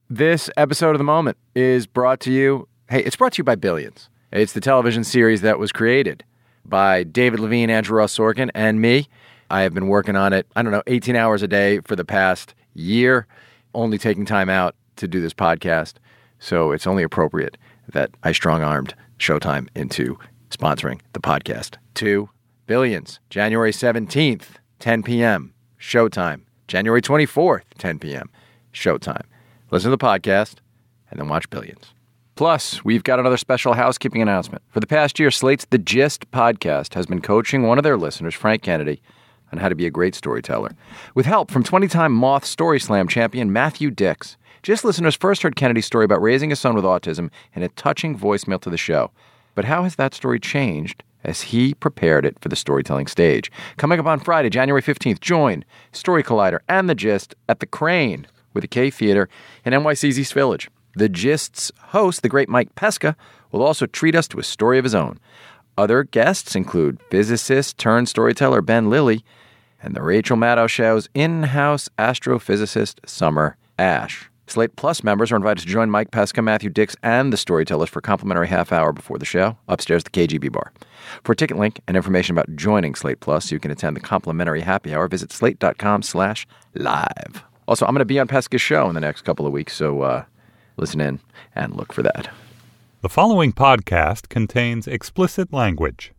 This episode of The Moment is brought to you, it's brought to you by Billions. It's the television series that was created by David Levine, Andrew Ross Sorkin, and me. I have been working on it, 18 hours a day for the past year, only taking time out to do this podcast. So it's only appropriate that I strong-armed Showtime into sponsoring the podcast. 2 Billions, January 17th, 10 p.m., Showtime. January 24th, 10 p.m., Showtime. Listen to the podcast and then watch Billions. Plus, we've got another special housekeeping announcement. For the past year, Slate's The Gist podcast has been coaching one of their listeners, Frank Kennedy, on how to be a great storyteller. With help from 20-time Moth Story Slam champion Matthew Dix. Gist listeners first heard Kennedy's story about raising a son with autism in a touching voicemail to the show. But how has that story changed as he prepared it for the storytelling stage? Coming up on Friday, January 15th, join Story Collider and The Gist at the Crane with the K Theater in NYC's East Village. The Gist's host, the great Mike Pesca, will also treat us to a story of his own. Other guests include physicist turned storyteller Ben Lilly and the Rachel Maddow Show's in-house astrophysicist Summer Ash. Slate Plus members are invited to join Mike Pesca, Matthew Dix, and the storytellers for a complimentary half hour before the show, upstairs at the KGB bar. For a ticket link and information about joining Slate Plus so you can attend the complimentary happy hour, visit slate.com/live. Also, I'm going to be on Pesca's show in the next couple of weeks, so listen in and look for that. The following podcast contains explicit language.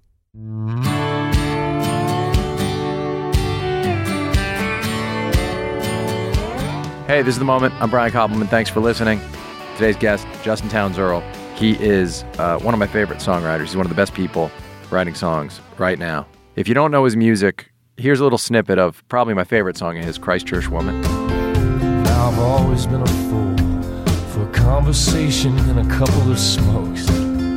Hey, this is The Moment. I'm Brian Koppelman. Thanks for listening. Today's guest, Justin Townes Earle. He is one of my favorite songwriters. He's one of the best people writing songs right now. If you don't know his music, here's a little snippet of probably my favorite song of his, Christchurch Woman. Now I've always been a fool for a conversation and a couple of smokes.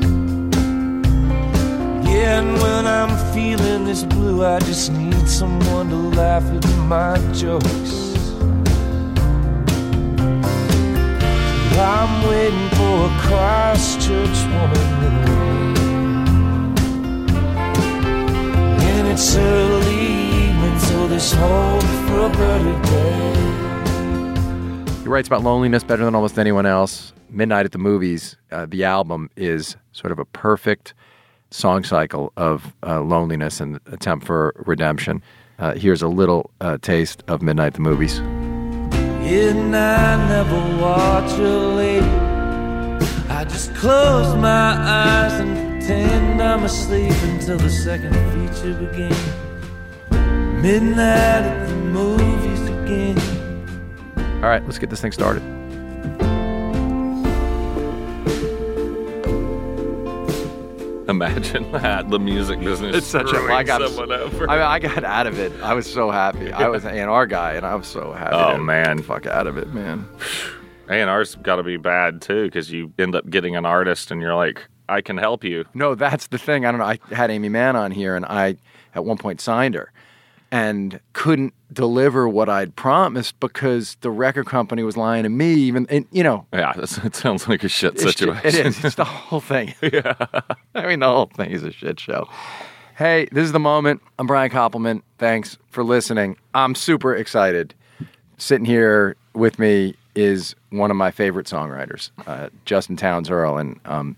Yeah, and when I'm feeling this blue, I just need someone to laugh at my jokes. I'm waiting for a Christchurch woman in the rain. And it's early evening, so this hope for a better day. He writes about loneliness better than almost anyone else. Midnight at the Movies, the album, is sort of a perfect song cycle of loneliness and attempt for redemption. Here's a little taste of Midnight at the Movies. And I never watch a lady. I just close my eyes and pretend I'm asleep until the second feature begins. Midnight at the movies again. All right, let's get this thing started. Imagine that, the music business. It's such screwing I got someone over. I got out of it. I was so happy. I was an A&R guy, and I was so happy. Oh, to man. Fuck out of it, man. A&R's got to be bad, too, because you end up getting an artist, and you're like, I can help you. No, that's the thing. I don't know. I had Amy Mann on here, and I, at one point, signed her and couldn't deliver what I'd promised because the record company was lying to me. Even, and, you know. Yeah, it sounds like a shit situation. It is. It's the whole thing. Yeah. I mean, the whole thing is a shit show. Hey, this is The Moment. I'm Brian Koppelman. Thanks for listening. I'm super excited. Sitting here with me is one of my favorite songwriters, Justin Townes Earle. And,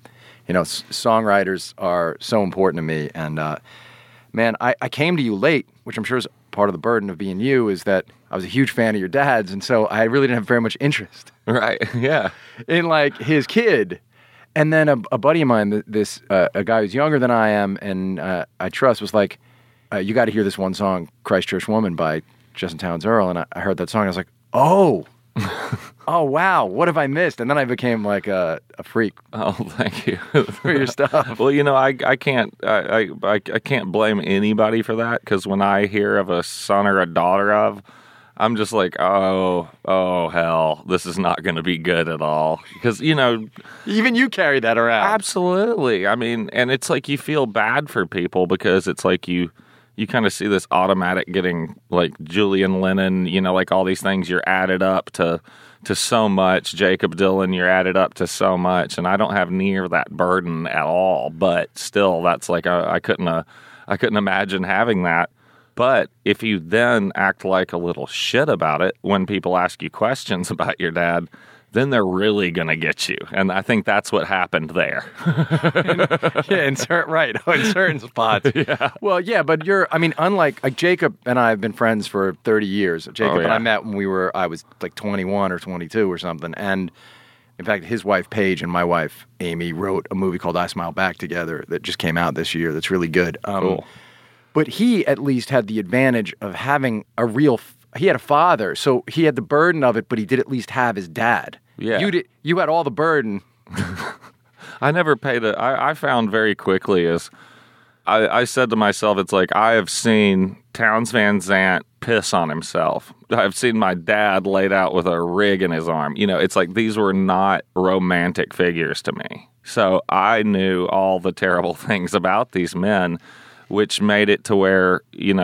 songwriters are so important to me. And, man, I came to you late, which I'm sure is part of the burden of being you, is that I was a huge fan of your dad's, and so I really didn't have very much interest. Right, yeah. In, like, his kid. And then a buddy of mine, a guy who's younger than I am and I trust, was like, you got to hear this one song, Christchurch Woman by Justin Townes Earle. And I heard that song, and I was like, oh, oh, wow, what have I missed? And then I became like a freak. Oh, thank you for your stuff. Well, I can't blame anybody for that, because when I hear of a son or a daughter of, I'm just like, oh hell, this is not going to be good at all. Because, even you carry that around. Absolutely. I mean, and it's like you feel bad for people because it's like you kind of see this automatic getting, like Julian Lennon, like all these things you're added up to so much. Jacob Dylan, you're added up to so much. And I don't have near that burden at all. But still, that's like, I couldn't imagine having that. But if you then act like a little shit about it when people ask you questions about your dad, then they're really going to get you. And I think that's what happened there. Yeah, in certain spots. Yeah. Well, yeah, but unlike Jacob and I have been friends for 30 years. Jacob and I met when I was like 21 or 22 or something. And in fact, his wife, Paige, and my wife, Amy, wrote a movie called I Smile Back together that just came out this year that's really good. Cool. But he at least had the advantage of having he had a father, so he had the burden of it, but he did at least have his dad. Yeah. You had all the burden. I never paid I found very quickly as I said to myself, it's like I have seen Townes Van Zandt piss on himself. I've seen my dad laid out with a rig in his arm. It's like these were not romantic figures to me. So I knew all the terrible things about these men, which made it to where,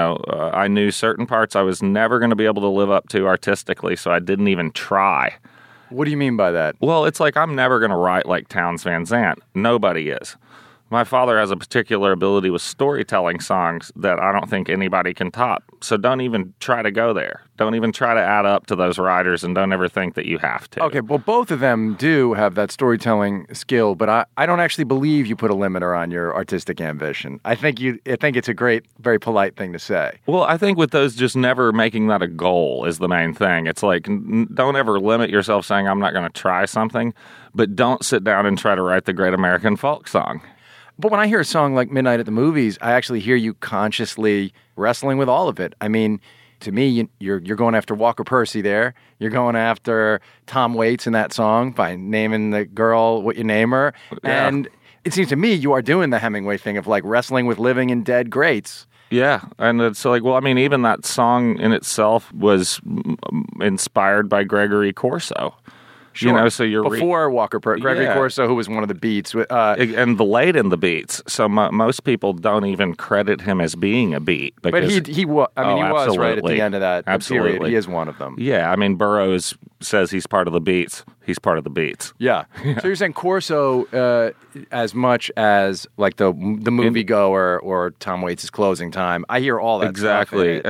I knew certain parts I was never going to be able to live up to artistically, so I didn't even try. What do you mean by that? Well, it's like I'm never going to write like Townes Van Zandt. Nobody is. My father has a particular ability with storytelling songs that I don't think anybody can top. So don't even try to go there. Don't even try to add up to those writers, and don't ever think that you have to. Okay, well, both of them do have that storytelling skill, but I don't actually believe you put a limiter on your artistic ambition. I think it's a great, very polite thing to say. Well, I think with those, just never making that a goal is the main thing. It's like, don't ever limit yourself saying, I'm not going to try something, but don't sit down and try to write the great American folk song. But when I hear a song like Midnight at the Movies, I actually hear you consciously wrestling with all of it. I mean, to me, you're going after Walker Percy there. You're going after Tom Waits in that song by naming the girl what you name her. Yeah. And it seems to me you are doing the Hemingway thing of like wrestling with living and dead greats. Yeah, and it's like, well, I mean, even that song in itself was inspired by Gregory Corso. Sure. So you're before Walker Percy, Gregory Corso, who was one of the Beats, and the late in the Beats. So most people don't even credit him as being a Beat. Because, but he was. I mean, he was right at the end of that absolutely. period. He is one of them. Yeah, I mean, Burroughs says he's part of the Beats. He's part of the Beats. Yeah. So you're saying Corso as much as like the moviegoer or Tom Waits' Closing Time. I hear all that. Exactly.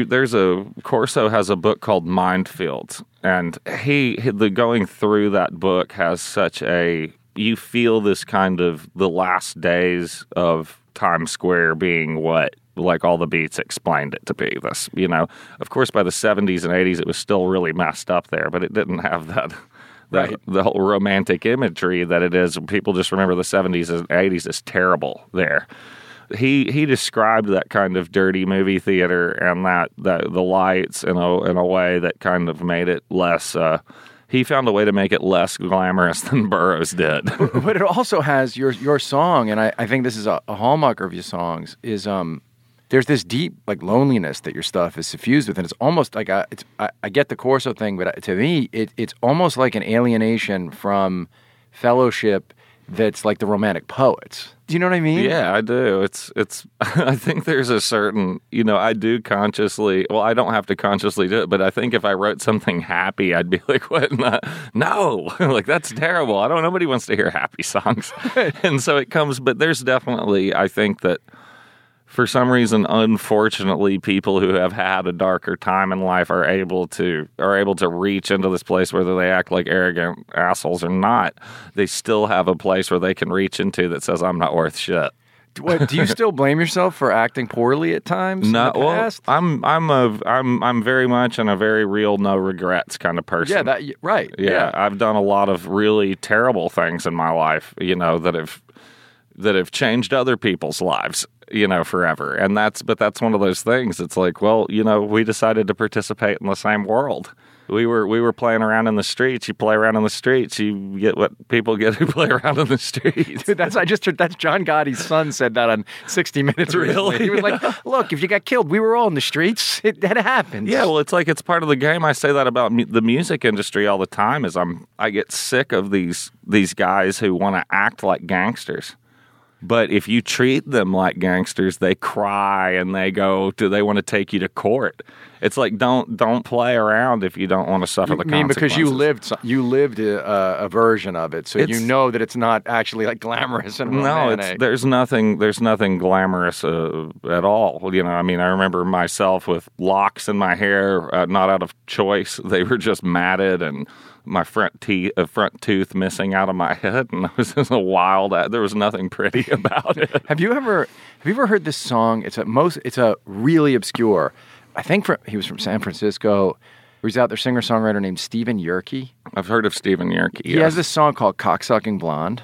Corso has a book called Mindfields, and the going through that book has such you feel this kind of the last days of Times Square being what like all the Beats explained it to be. This, of course, by the 70s and 80s, it was still really messed up there, but it didn't have that. Right. The whole romantic imagery that it is. People just remember the 70s and 80s as terrible there. He described that kind of dirty movie theater and that the lights in a way that kind of made it less. He found a way to make it less glamorous than Burroughs did. But it also has your song, and I think this is a hallmark of your songs, is there's this deep like loneliness that your stuff is suffused with, and it's almost like I get the Corso thing, but to me it's almost like an alienation from fellowship that's like the Romantic poets. Do you know what I mean? Yeah, I do. It's. I think there's a certain, I do consciously. Well, I don't have to consciously do it, but I think if I wrote something happy, I'd be like, "What? No, like that's terrible. Nobody wants to hear happy songs." And so it comes. But there's definitely, I think that for some reason, unfortunately, people who have had a darker time in life are able to reach into this place, whether they act like arrogant assholes or not. They still have a place where they can reach into that says, "I'm not worth shit." What, do you still blame yourself for acting poorly at times? No, in the past? well, I'm very much in a very real, no regrets kind of person. Yeah, right. Yeah, I've done a lot of really terrible things in my life, that have changed other people's lives, forever. And that's one of those things. It's like, well, we decided to participate in the same world. We were playing around in the streets. You play around in the streets, you get what people get who play around in the streets. Dude, that's John Gotti's son said that on 60 Minutes. Really? He was like, look, if you got killed, we were all in the streets. That happened. Yeah, well, it's like it's part of the game. I say that about the music industry all the time. I get sick of these guys who want to act like gangsters. But if you treat them like gangsters, they cry and they want to take you to court. It's like don't play around if you don't want to suffer the consequences. Because you lived a version of it, so you know that it's not actually like glamorous and romantic. No, there's nothing glamorous at all. I remember myself with locks in my hair, not out of choice. They were just matted and my front tooth missing out of my head, and it was just a wild. There was nothing pretty about it. Have you ever heard this song? It's a really obscure. I think he was from San Francisco. He's out there, singer-songwriter named Stephen Yerke. I've heard of Stephen Yerke. He has this song called "Cocksucking Blonde."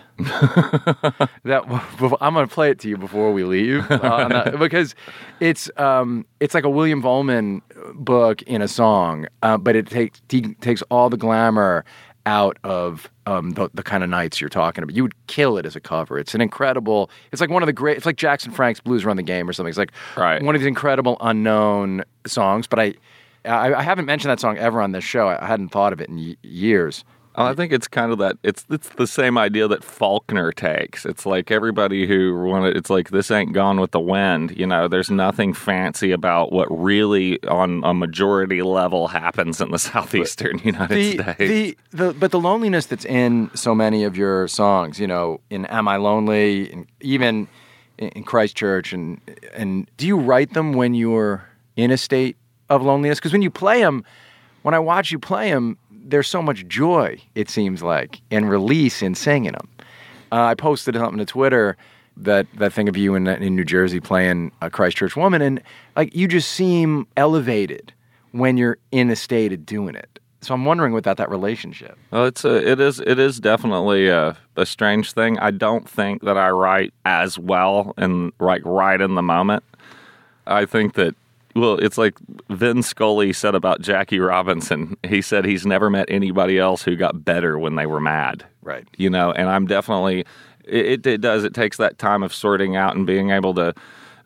I'm going to play it to you before we leave because it's like a William Vollmann book in a song, but it takes all the glamour out of the kind of nights you're talking about. You would kill it as a cover. It's an incredible. It's like one of the great. It's like Jackson Frank's "Blues Run the Game" or something. It's like one of these incredible unknown songs, but I haven't mentioned that song ever on this show. I hadn't thought of it in years. I think it's kind of that. It's the same idea that Faulkner takes. It's like everybody who wanted. It's like this ain't Gone with the Wind. You know, there's nothing fancy about what really on a majority level happens in the southeastern United States. But the loneliness that's in so many of your songs. You know, in "Am I Lonely," and even in Christchurch, and do you write them when you're in a state of loneliness? Because when you play them, when I watch you play them, there's so much joy, it seems like, and release in singing them. I posted something to Twitter, that thing of you in New Jersey playing a Christchurch Woman, and like you just seem elevated when you're in a state of doing it. So I'm wondering about that relationship. Well, it is definitely a strange thing. I don't think that I write as well and like right in the moment. I think that. Well, it's like Vin Scully said about Jackie Robinson. He said he's never met anybody else who got better when they were mad. Right. You know, and I'm definitely, it does. It takes that time of sorting out and being able to,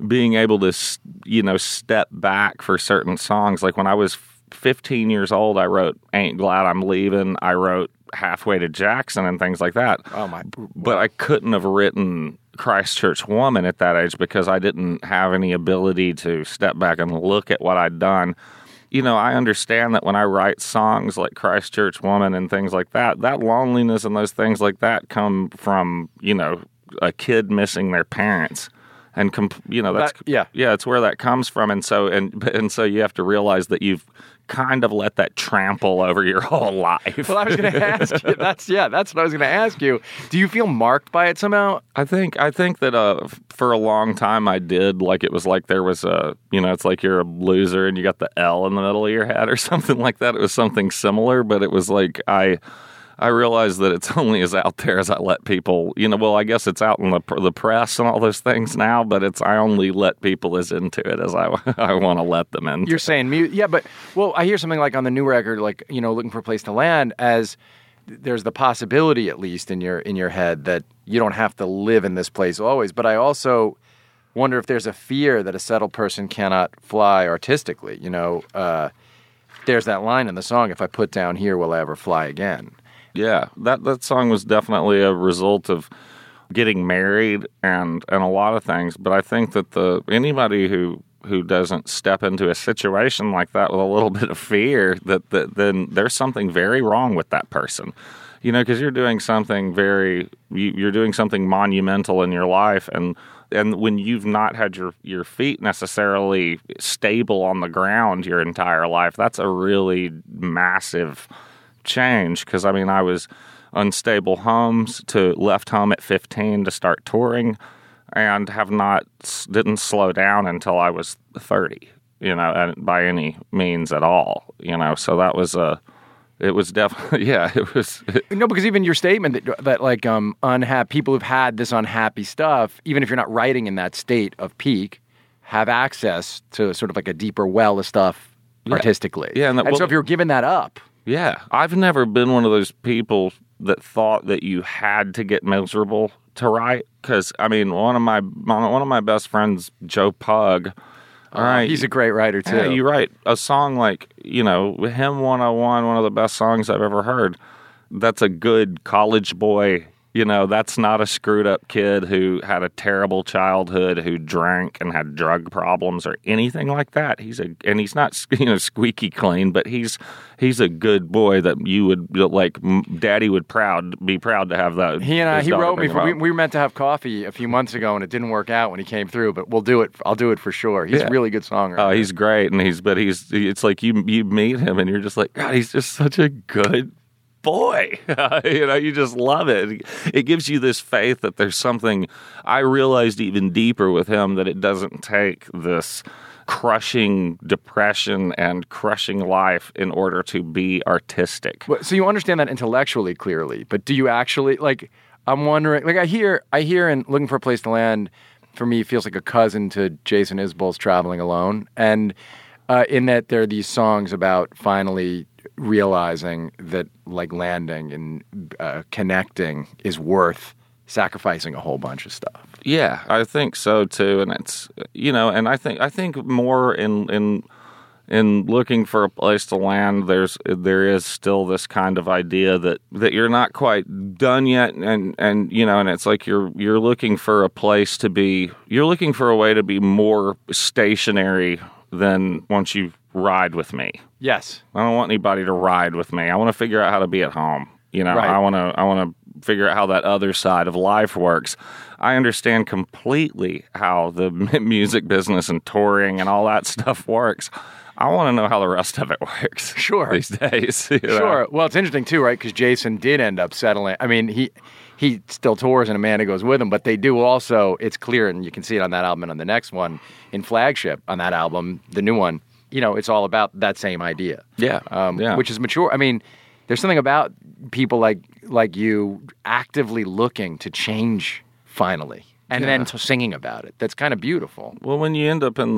you know, step back for certain songs. Like when I was 15 years old, I wrote "Ain't Glad I'm Leaving." I wrote "Halfway to Jackson" and things like that. Oh my! But I couldn't have written Christchurch Woman at that age because I didn't have any ability to step back and look at what I'd done. You know, I understand that when I write songs like Christchurch Woman and things like that, that loneliness and those things like that come from, you know, a kid missing their parents. And, you know, it's where that comes from. And so you have to realize that you've kind of let that trample over your whole life. Well, I was going to ask you. That's what I was going to ask you. Do you feel marked by it somehow? I think that for a long time I did. Like it was like there was it's like you're a loser and you got the L in the middle of your head or something like that. It was something similar, but it was like I realize that it's only as out there as I let people, you know, well, I guess it's out in the press and all those things now, but I only let people as into it as I want to let them in. You're saying, yeah, but, well, I hear something like on the new record, like, you know, Looking for a Place to Land, as there's the possibility, at least in your head, that you don't have to live in this place always. But I also wonder if there's a fear that a settled person cannot fly artistically. You know, there's that line in the song, "If I put down here, will I ever fly again?" Yeah, that song was definitely a result of getting married and a lot of things. But I think that anybody who doesn't step into a situation like that with a little bit of fear, that then there's something very wrong with that person. You know, because you're doing something you're doing something monumental in your life, and when you've not had your feet necessarily stable on the ground your entire life, that's a really massive change. Because I mean, I was unstable homes to left home at 15 to start touring, and didn't slow down until I was 30. You know, and by any means at all. You know, so that was it was definitely it was. No, because even your statement that like unhappy people who've had this unhappy stuff, even if you're not writing in that state of peak, have access to sort of like a deeper well of stuff artistically. Yeah, and so if you're giving that up. Yeah, I've never been one of those people that thought that you had to get miserable to write. Because I mean, one of my best friends, Joe Pug. All right, he's a great writer too. Yeah, you write a song like, you know, Hymn 101, one of the best songs I've ever heard. That's a good college boy. You know, that's not a screwed up kid who had a terrible childhood, who drank and had drug problems or anything like that. He's not, you know, squeaky clean, but he's a good boy that you would like. Daddy would be proud to have that. He wrote me. We were meant to have coffee a few months ago, and it didn't work out when he came through. But we'll do it. I'll do it for sure. He's a really good songwriter. Oh, he's great, and it's like you meet him, and you're just like, God, he's just such a good boy. You just love it. It gives you this faith that there's something. I realized even deeper with him that it doesn't take this crushing depression and crushing life in order to be artistic. So you understand that intellectually clearly, but do you actually, like, I'm wondering, like, I hear in Looking for a Place to Land, for me, feels like a cousin to Jason Isbell's Traveling Alone, and in that there are these songs about finally realizing that, like, landing and connecting is worth sacrificing a whole bunch of stuff. Yeah, I think so too, and it's and I think more in Looking for a Place to Land, there is still this kind of idea that you're not quite done yet, and it's like you're looking for a place to be, you're looking for a way to be more stationary than once you ride with me. Yes, I don't want anybody to ride with me. I want to figure out how to be at home. Right. I want to figure out how that other side of life works. I understand completely how the music business and touring and all that stuff works. I want to know how the rest of it works. Sure. These days. Sure. Well, it's interesting too, right? Because Jason did end up settling. I mean, he still tours and Amanda goes with him, but they do also, it's clear, and you can see it on that album and on the next one, in Flagship, on that album, the new one, it's all about that same idea. Yeah. Which is mature. I mean, there's something about people like you actively looking to change finally, and then singing about it. That's kind of beautiful. Well, when you end up in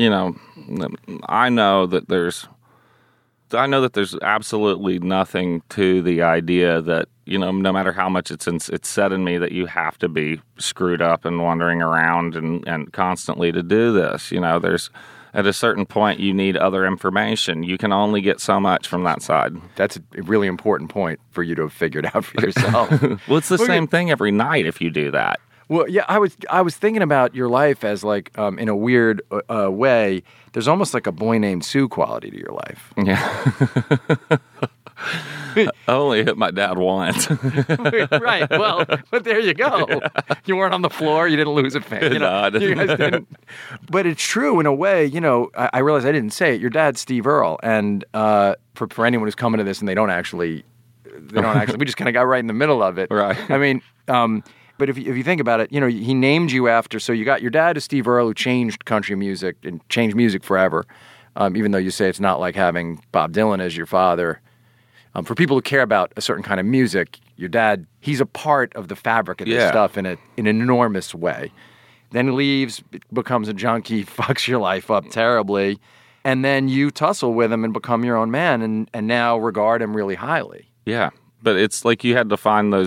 I know that there's absolutely nothing to the idea that, no matter how much it's set in me that you have to be screwed up and wandering around and constantly to do this. There's, at a certain point, you need other information. You can only get so much from that side. That's a really important point for you to have figured out for yourself. Well, it's the same thing every night if you do that. Well, yeah, I was thinking about your life as, like, in a weird way, there's almost like a Boy Named Sue quality to your life. Yeah. I only hit my dad once. Right. Well, but there you go. Yeah. You weren't on the floor. You didn't lose a fan. No, I didn't. You guys didn't. But it's true in a way. I realize I didn't say it. Your dad's Steve Earle, and for anyone who's coming to this and they don't actually. We just kind of got right in the middle of it. Right. I mean. But if you think about it, he named you after. So you got your dad is Steve Earle, who changed country music and changed music forever. Even though you say it's not like having Bob Dylan as your father. For people who care about a certain kind of music, your dad, he's a part of the fabric of this stuff in an enormous way. Then he leaves, becomes a junkie, fucks your life up terribly, and then you tussle with him and become your own man, and now regard him really highly. Yeah, but it's like you had to find those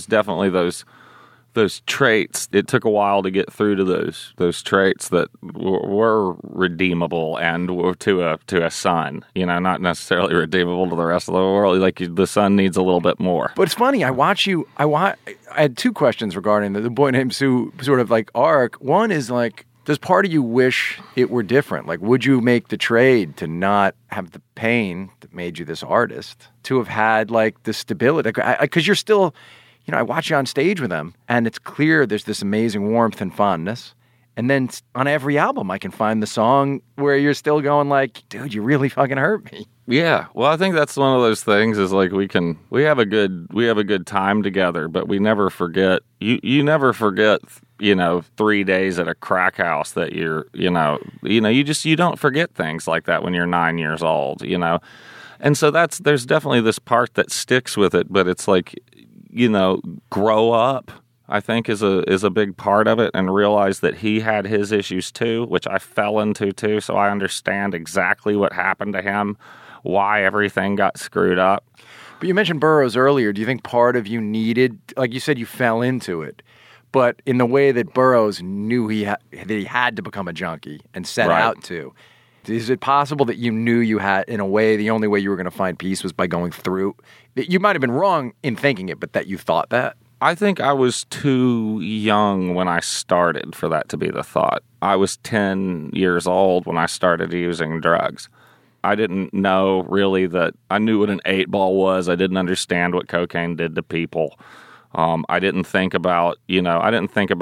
traits. It took a while to get through to those traits that were redeemable and were to a son. Not necessarily redeemable to the rest of the world. Like the son needs a little bit more. But it's funny. I had two questions regarding the Boy Named Sue sort of like arc. One is like, does part of you wish it were different? Like, would you make the trade to not have the pain that made you this artist, to have had like the stability? Because you're still. I watch you on stage with them, and it's clear there's this amazing warmth and fondness. And then on every album, I can find the song where you're still going like, dude, you really fucking hurt me. Yeah. Well, I think that's one of those things is like we have a good time together, but we never forget. You never forget, 3 days at a crack house that you don't forget things like that when you're 9 years old, And so there's definitely this part that sticks with it, but it's like, grow up, I think is a big part of it, and realize that he had his issues too, which I fell into too. So I understand exactly what happened to him, why everything got screwed up. But you mentioned Burroughs earlier. Do you think part of you needed, like you said, you fell into it, but in the way that Burroughs knew that he had to become a junkie and set out to? Is it possible that you knew you had, in a way, the only way you were going to find peace was by going through? You might have been wrong in thinking it, but that you thought that? I think I was too young when I started for that to be the thought. I was 10 years old when I started using drugs. I didn't know really that I knew what an 8-ball was. I didn't understand what cocaine did to people. I didn't think about,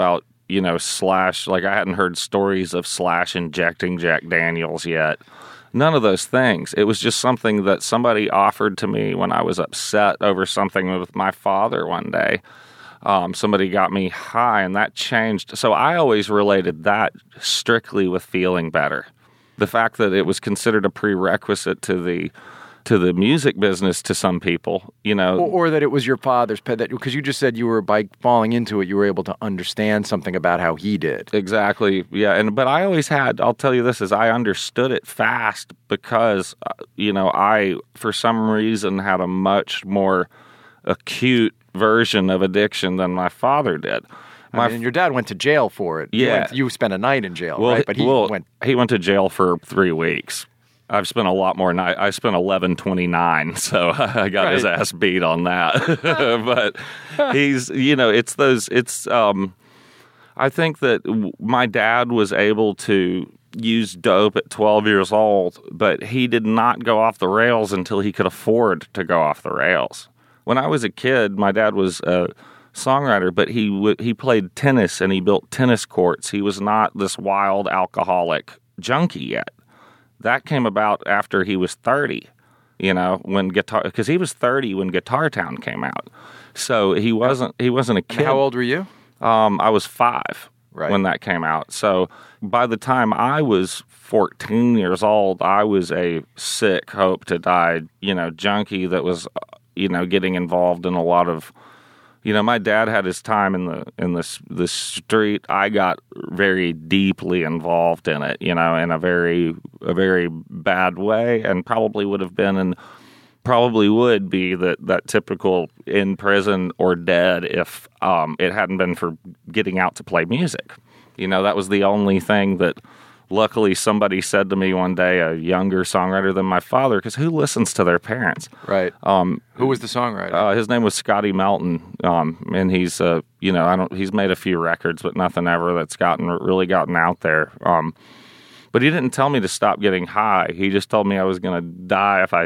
Slash, like I hadn't heard stories of Slash injecting Jack Daniels yet. None of those things. It was just something that somebody offered to me when I was upset over something with my father one day. Somebody got me high, and that changed. So I always related that strictly with feeling better. The fact that it was considered a prerequisite to the music business to some people, or that it was your father's pet, because you just said you were, by falling into it, you were able to understand something about how he did. Exactly, yeah. But I always had, I'll tell you this, is I understood it fast because, I, for some reason, had a much more acute version of addiction than my father did. And your dad went to jail for it. Yeah. You spent a night in jail, right? But he went to jail for 3 weeks. I've spent a lot more night. I spent 11/29, so I got his ass beat on that. But he's, I think that my dad was able to use dope at 12 years old, but he did not go off the rails until he could afford to go off the rails. When I was a kid, my dad was a songwriter, but he played tennis and he built tennis courts. He was not this wild alcoholic junkie yet. That came about after he was 30, because he was 30 when Guitar Town came out. So he wasn't a kid. And how old were you? I was 5 when that came out. So by the time I was 14 years old, I was a sick, hope to die, junkie that was, getting involved in a lot of, my dad had his time in the street. I got very deeply involved in it, in a very bad way, and probably would be that typical in prison or dead if it hadn't been for getting out to play music. That was the only thing that luckily somebody said to me one day, a younger songwriter than my father, because who listens to their parents? Right. Who was the songwriter? His name was Scotty Melton, and he's he's made a few records, but nothing ever that's really gotten out there. But he didn't tell me to stop getting high. He just told me I was going to die if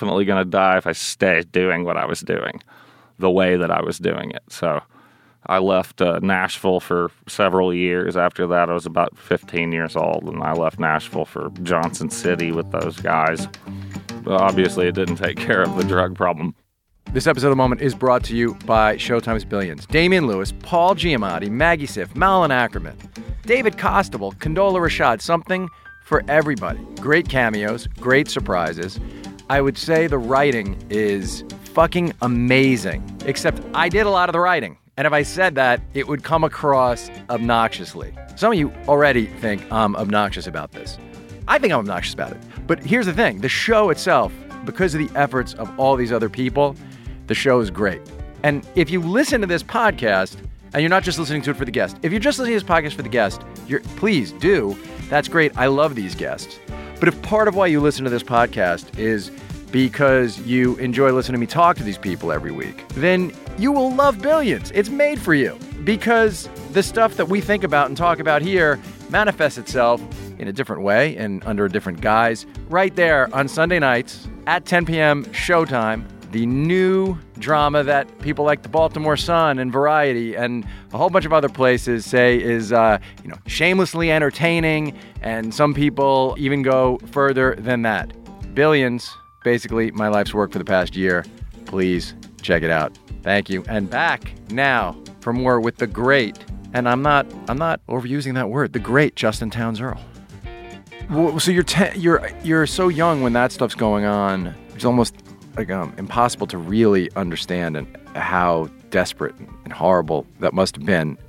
I stayed doing what I was doing, the way that I was doing it. So I left Nashville for several years. After that, I was about 15 years old, and I left Nashville for Johnson City with those guys. But obviously, it didn't take care of the drug problem. This episode of The Moment is brought to you by Showtime's Billions. Damian Lewis, Paul Giamatti, Maggie Siff, Malin Ackerman, David Costabile, Condola Rashad, something for everybody. Great cameos, great surprises. I would say the writing is fucking amazing, except I did a lot of the writing. And if I said that, it would come across obnoxiously. Some of you already think I'm obnoxious about this. I think I'm obnoxious about it. But here's the thing. The show itself, because of the efforts of all these other people, the show is great. And if you listen to this podcast, and you're not just listening to it for the guest, if you're just listening to this podcast for the guest, please do. That's great. I love these guests. But if part of why you listen to this podcast is because you enjoy listening to me talk to these people every week, then you will love Billions. It's made for you because the stuff that we think about and talk about here manifests itself in a different way and under a different guise right there on Sunday nights at 10 p.m. Showtime. The new drama that people like the Baltimore Sun and Variety and a whole bunch of other places say is, shamelessly entertaining, and some people even go further than that. Billions, basically my life's work for the past year. Please check it out. Thank you. And back now for more with the great, and I'm not overusing that word, the great Justin Townes Earle. Well, so you're so young when that stuff's going on. It's almost like impossible to really understand and how desperate and horrible that must have been.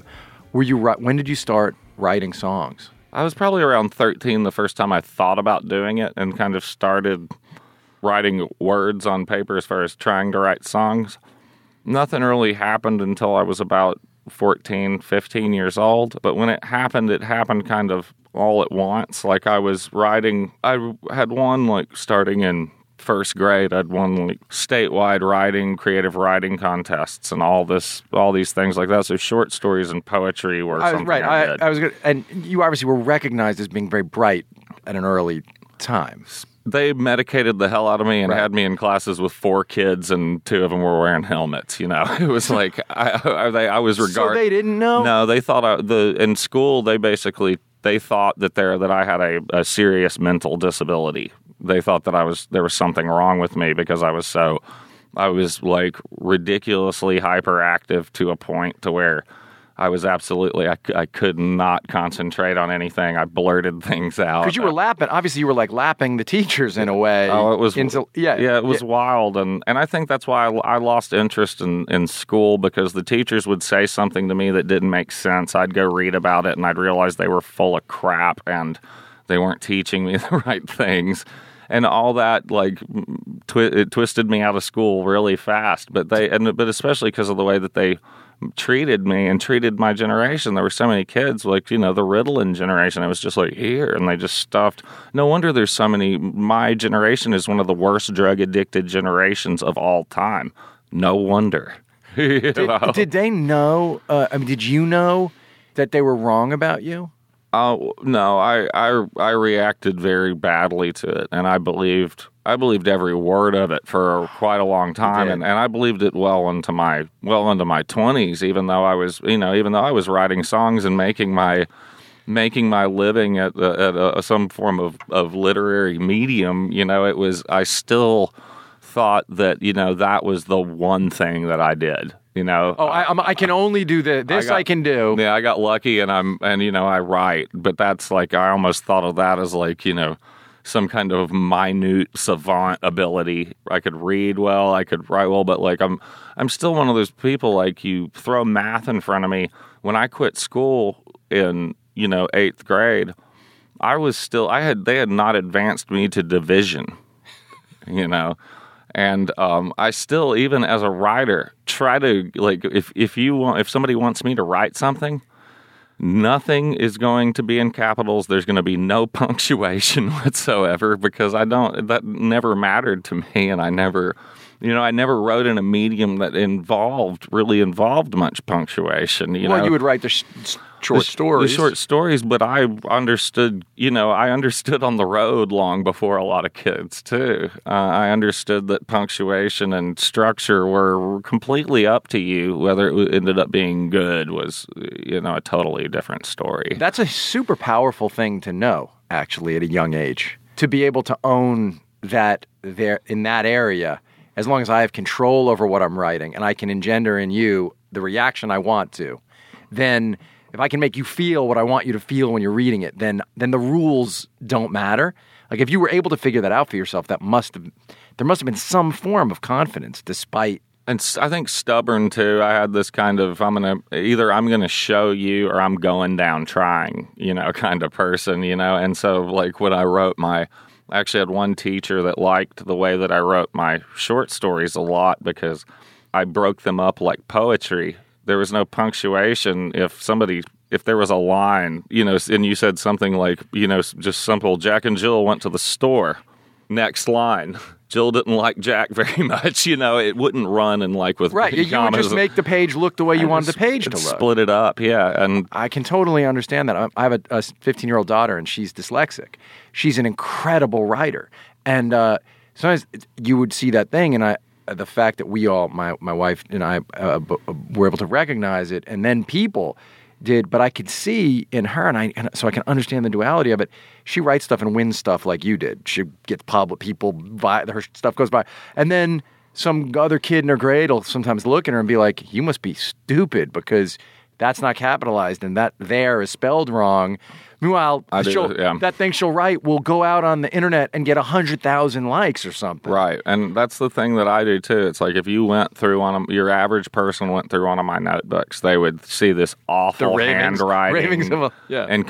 When did you start writing songs? I was probably around 13 the first time I thought about doing it and kind of started writing words on paper as far as trying to write songs. Nothing really happened until I was about 14, 15 years old. But when it happened kind of all at once. Like I was writing, I had one starting in first grade. I'd won statewide creative writing contests and all these things like that. So short stories and poetry were something I did. I was good. And you obviously were recognized as being very bright at an early time. They medicated the hell out of me and had me in classes with 4 kids, and 2 of them were wearing helmets. It was like I was regarded. So they didn't know? No, they thought in school they basically they thought that I had a serious mental disability. They thought that there was something wrong with me because I was like ridiculously hyperactive to a point to where I was absolutely, I could not concentrate on anything. I blurted things out. Because you were lapping, obviously you were like lapping the teachers in a way. Oh, it was, it was wild. And I think that's why I lost interest in school, because the teachers would say something to me that didn't make sense. I'd go read about it and I'd realize they were full of crap and they weren't teaching me the right things. And all that, like, it twisted me out of school really fast. But especially because of the way that they treated me and treated my generation. There were so many kids, like, the Ritalin generation. It was just like, here, and they just stuffed. No wonder there's so many. My generation is one of the worst drug-addicted generations of all time. No wonder. Did they know, did you know that they were wrong about you? No, I reacted very badly to it, and I believed every word of it for quite a long time, and I believed it well into my 20s, even though I was writing songs and making my living at some form of literary medium. I still thought that that was the one thing that I did. I can only do this. I can do. Yeah, I got lucky, and I write, but that's like, I almost thought of that as like, some kind of minute savant ability. I could read well, I could write well, but like I'm still one of those people, like, you throw math in front of me. When I quit school in 8th grade, they had not advanced me to division, And I still, even as a writer, try to, like, if somebody wants me to write something, nothing is going to be in capitals. There's going to be no punctuation whatsoever, because that never mattered to me, and I never wrote in a medium that really involved much punctuation. Well, you would write the short stories. The short stories, but I understood on the road long before a lot of kids, too. I understood that punctuation and structure were completely up to you. Whether it ended up being good was, a totally different story. That's a super powerful thing to know, actually, at a young age. To be able to own that there in that area, as long as I have control over what I'm writing and I can engender in you the reaction I want to, then if I can make you feel what I want you to feel when you're reading it, then the rules don't matter. Like, if you were able to figure that out for yourself, there must have been some form of confidence, despite. And I think stubborn too. I had this kind of, I'm gonna show you or I'm going down trying, kind of person, And so, like, when I wrote I actually had one teacher that liked the way that I wrote my short stories a lot, because I broke them up like poetry. There was no punctuation. If there was a line, and you said something like, just simple, Jack and Jill went to the store. Next line, Jill didn't like Jack very much. It wouldn't run and like with right. You would just make the page look the way you wanted the page to look. Split it up, yeah. And I can totally understand that. I have a 15-year-old daughter, and she's dyslexic. She's an incredible writer, and sometimes you would see that thing, and the fact that we all, my wife and I, were able to recognize it, and then people did, but I could see in her, and so I can understand the duality of it. She writes stuff and wins stuff like you did. She gets public, people buy, her stuff goes by, and then some other kid in her grade will sometimes look at her and be like, "You must be stupid because that's not capitalized and that there is spelled wrong." Meanwhile, that thing she'll write will go out on the internet and get 100,000 likes or something. Right, and that's the thing that I do too. It's like, if you went through your average person went through one of my notebooks, they would see this awful handwriting and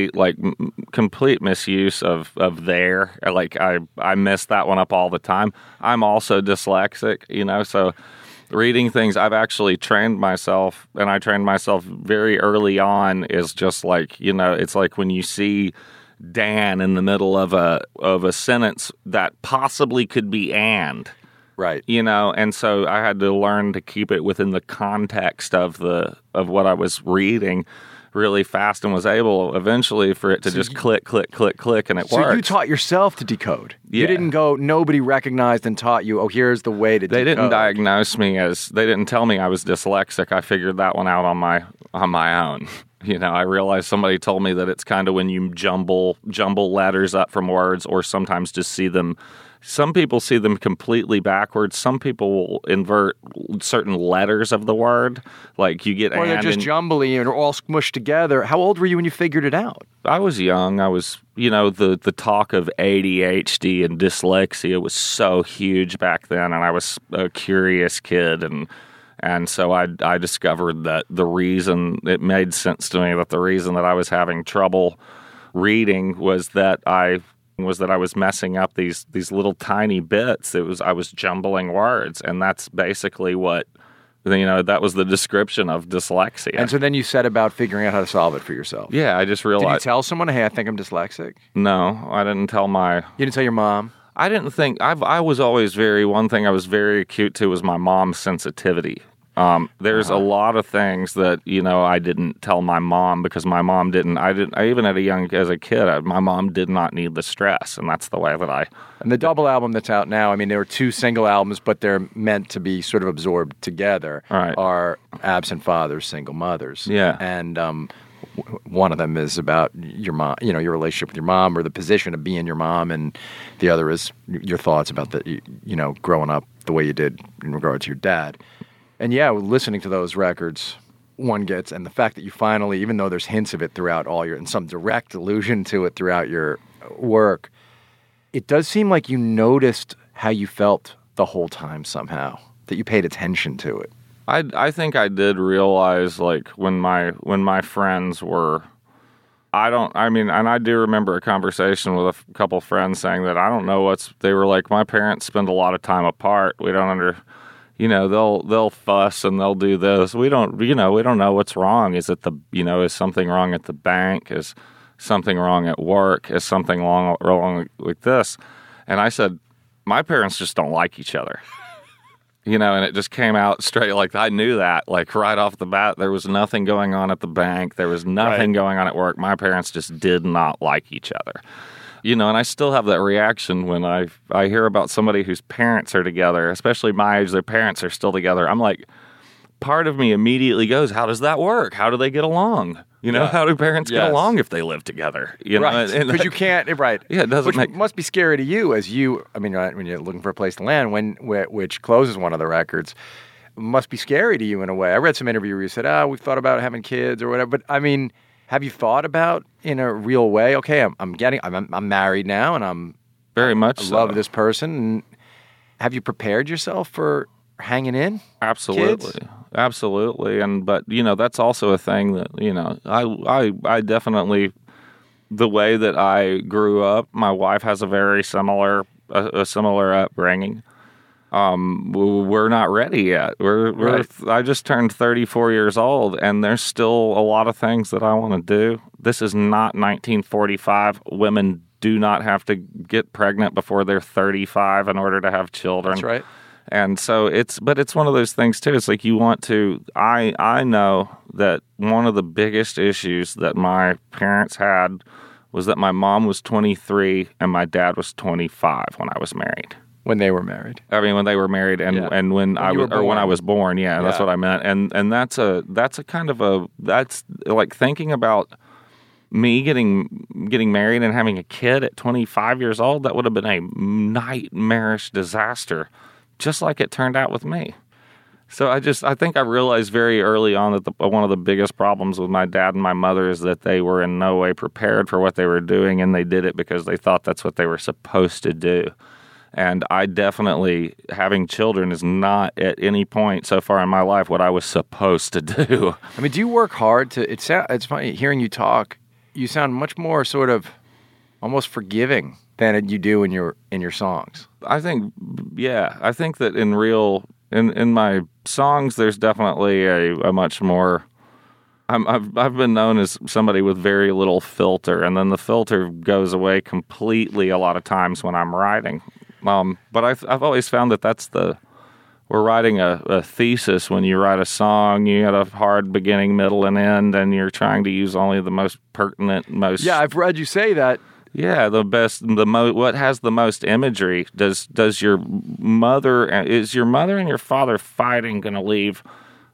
complete misuse of there. Like, I mess that one up all the time. I'm also dyslexic, so reading things, I've actually trained myself, and I trained myself very early on, is just like, it's like when you see Dan in the middle of a sentence that possibly could be and. Right. And so I had to learn to keep it within the context of what I was reading really fast, and was able eventually for it to just click, click, click, click, and it worked. So you taught yourself to decode. Yeah. You didn't go, nobody recognized and taught you, here's the way to decode. They didn't diagnose me they didn't tell me I was dyslexic. I figured that one out on my own. You know, I realized somebody told me that it's kind of when you jumble letters up from words, or sometimes just see them. Some people see them completely backwards. Some people will invert certain letters of the word. Like you get Or they're and just jumbly and all smushed together. How old were you when you figured it out? I was young. I was, the talk of ADHD and dyslexia was so huge back then, and I was a curious kid, and so I discovered that the reason it made sense to me that the reason that I was having trouble reading was that I was messing up these little tiny bits. I was jumbling words, and that's basically what, that was the description of dyslexia. And so then you set about figuring out how to solve it for yourself. Yeah, I just realized. Did you tell someone, hey, I think I'm dyslexic? No, I didn't tell You didn't tell your mom? I didn't think, I was always one thing I was very acute to was my mom's sensitivity. There's a lot of things that, I didn't tell my mom because my mom didn't, I even as a kid, my mom did not need the stress. And that's the way that And the double album that's out now, I mean, there were 2 single albums, but they're meant to be sort of absorbed together, are Absent Fathers, Single Mothers. Yeah. And one of them is about your mom, your relationship with your mom, or the position of being your mom. And the other is your thoughts about growing up the way you did in regard to your dad. And yeah, listening to those records, one gets, and the fact that you finally, even though there's hints of it throughout and some direct allusion to it throughout your work, it does seem like you noticed how you felt the whole time somehow, that you paid attention to it. I think I did realize, like, when my friends were, and I do remember a conversation with a couple friends saying that I don't know they were like, my parents spend a lot of time apart. We don't they'll fuss and they'll do this. We don't know what's wrong. Is something wrong at the bank? Is something wrong at work? Is something wrong like this? And I said, my parents just don't like each other. And it just came out straight. Like, I knew that, like, right off the bat. There was nothing going on at the bank. There was nothing going on at work. My parents just did not like each other. And I still have that reaction when I hear about somebody whose parents are together, especially my age, their parents are still together. I'm like, part of me immediately goes, how does that work? How do they get along? How do parents get along if they live together? Right, because you can't, right. Yeah, it doesn't Which must be scary to you when you're looking for a place to land, which closes one of the records. It must be scary to you in a way. I read some interview where you said, we've thought about having kids or whatever, but have you thought about in a real way? Okay, I'm married now, and I'm very much. I love this person. And have you prepared yourself for hanging in? Absolutely, kids? Absolutely. But that's also a thing that I definitely, the way that I grew up, my wife has a very similar upbringing. We're not ready yet. I just turned 34 years old, and there's still a lot of things that I want to do. This is not 1945. Women do not have to get pregnant before they're 35 in order to have children. That's right. And so it's one of those things too. It's like you want to, I know that one of the biggest issues that my parents had was that my mom was 23 and my dad was 25 when I was married. When they were married. When they were married, and when I was born. Yeah, that's what I meant. And that's a kind of that's like thinking about me getting married and having a kid at 25 years old. That would have been a nightmarish disaster, just like it turned out with me. So I think I realized very early on that one of the biggest problems with my dad and my mother is that they were in no way prepared for what they were doing, and they did it because they thought that's what they were supposed to do. And I definitely, having children is not at any point so far in my life what I was supposed to do. Do you work hard to? It's funny hearing you talk. You sound much more sort of almost forgiving than you do in your songs. I think, I think that in my songs, there's definitely a much more. I've been known as somebody with very little filter, and then the filter goes away completely a lot of times when I'm writing. But I've always found that we're writing a thesis. When you write a song, you got a hard beginning, middle, and end, and you're trying to use only the most pertinent, most. Yeah, I've read you say that. Yeah, the best, what has the most imagery? Is your mother and your father fighting going to leave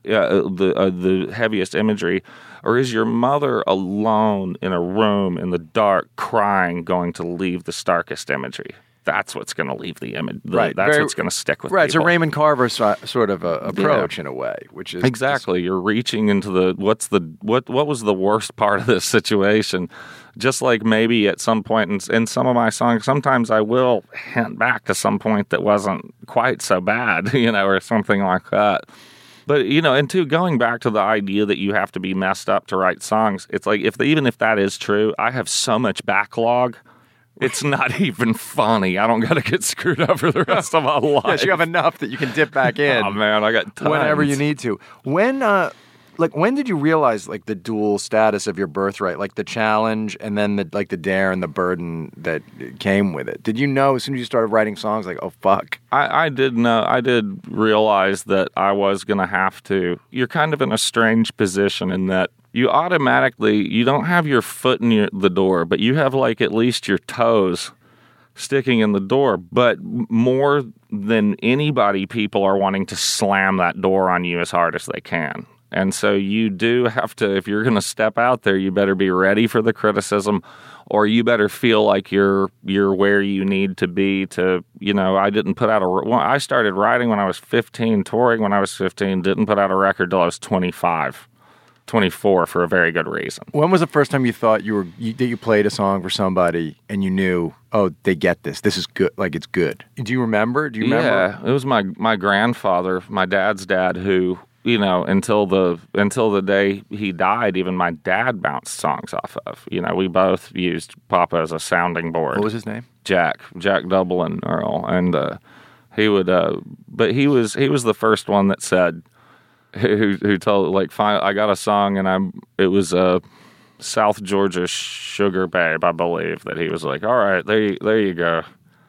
the heaviest imagery, or is your mother alone in a room in the dark crying going to leave the starkest imagery? That's what's going to leave the image. That's what's going to stick with people. Right, it's a Raymond Carver sort of approach in a way, which is exactly. You're reaching into what was the worst part of this situation. Just like maybe at some point in some of my songs, sometimes I will hint back to some point that wasn't quite so bad, or something like that. But, and too, going back to the idea that you have to be messed up to write songs, it's like even if that is true, I have so much backlog. It's not even funny. I don't got to get screwed up for the rest of my life. Yes, you have enough that you can dip back in. Oh, man, I got tons. Whenever you need to. When did you realize, the dual status of your birthright, the challenge and then the dare and the burden that came with it? Did you know as soon as you started writing songs, oh, fuck? I did know. I did realize that I was going to have to. You're kind of in a strange position in that you don't have your foot in the door, but you have at least your toes sticking in the door. But more than anybody, people are wanting to slam that door on you as hard as they can. And so you do have to, if you're going to step out there, you better be ready for the criticism, or you better feel like you're where you need to be to, I didn't put out I started writing when I was 15, touring when I was 15, didn't put out a record till I was 25. 24 for a very good reason. When was the first time you thought that you played a song for somebody and you knew, oh, they get this. This is good. It's good. Do you remember? Yeah, it was my grandfather, my dad's dad, who, until the day he died, even my dad bounced songs off of. We both used Papa as a sounding board. What was his name? Jack Dublin Earl, and he would. But he was the first one that said. Who told fine, I got a song and it was South Georgia Sugar Babe, I believe, that he was all right, there you go,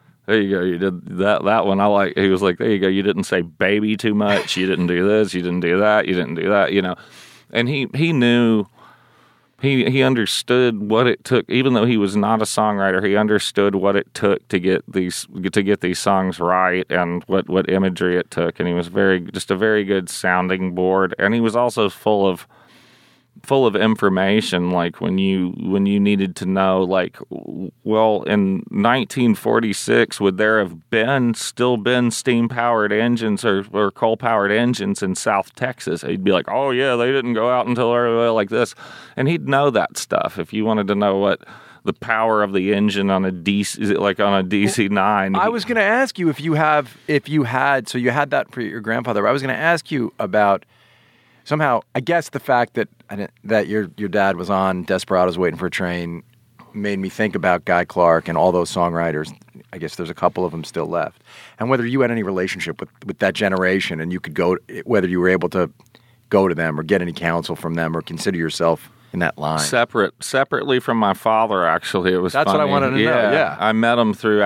you did that one. He was there you go, you didn't say baby too much, you didn't do this, you didn't do that, and he knew. He understood what it took, even though he was not a songwriter. He understood what it took to get these songs right and what imagery it took. And he was just a very good sounding board. And he was also full of information. When you needed to know, well, in 1946, would there have still been steam powered engines or coal powered engines in South Texas? He'd be like, oh yeah, they didn't go out until early like this, and he'd know that stuff. If you wanted to know what the power of the engine on a DC-9, I was going to ask you if you had that for your grandfather. I was going to ask you about. Somehow, I guess the fact that your dad was on Desperados Waiting for a Train made me think about Guy Clark and all those songwriters. I guess there's a couple of them still left. And whether you had any relationship with that generation and you could whether you were able to go to them or get any counsel from them or consider yourself in that line. Separately from my father, actually. It was That's funny. What I wanted to know, yeah. I met him through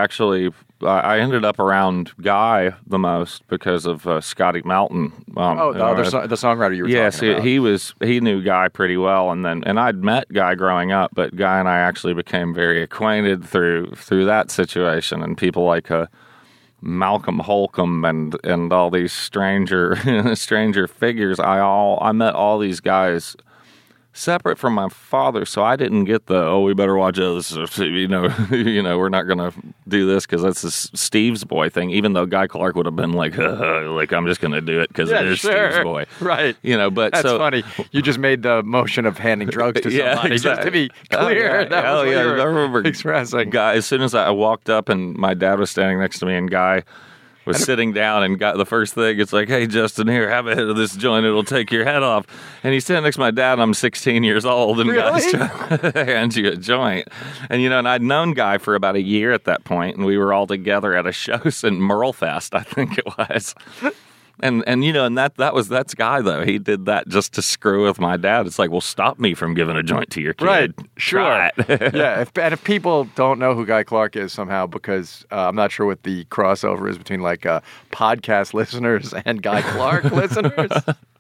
I ended up around Guy the most because of Scotty Melton. The songwriter you were talking about. Yes, he knew Guy pretty well, and I'd met Guy growing up, but Guy and I actually became very acquainted through that situation, and people like Malcolm Holcomb and all these stranger figures. I met all these guys separate from my father, so I didn't get we better watch this. We're not going to do this because that's a Steve's Boy thing. Even though Guy Clark would have been I'm just going to do it because it is Steve's Boy, right? But that's funny. You just made the motion of handing drugs to somebody, just to be clear. I remember expressing. Guy, as soon as I walked up and my dad was standing next to me, and Guy was sitting down and got the first thing. It's hey, Justin, here, have a hit of this joint. It'll take your head off. And he's standing next to my dad, and I'm 16 years old, and Guy's trying to hand you a joint. And, and I'd known Guy for about a year at that point, and we were all together at a show in Merlefest, I think it was. And that's Guy, though. He did that just to screw with my dad. It's well, stop me from giving a joint to your kid. Right, sure. Try it. Yeah, if people don't know who Guy Clark is somehow, because I'm not sure what the crossover is between podcast listeners and Guy Clark listeners.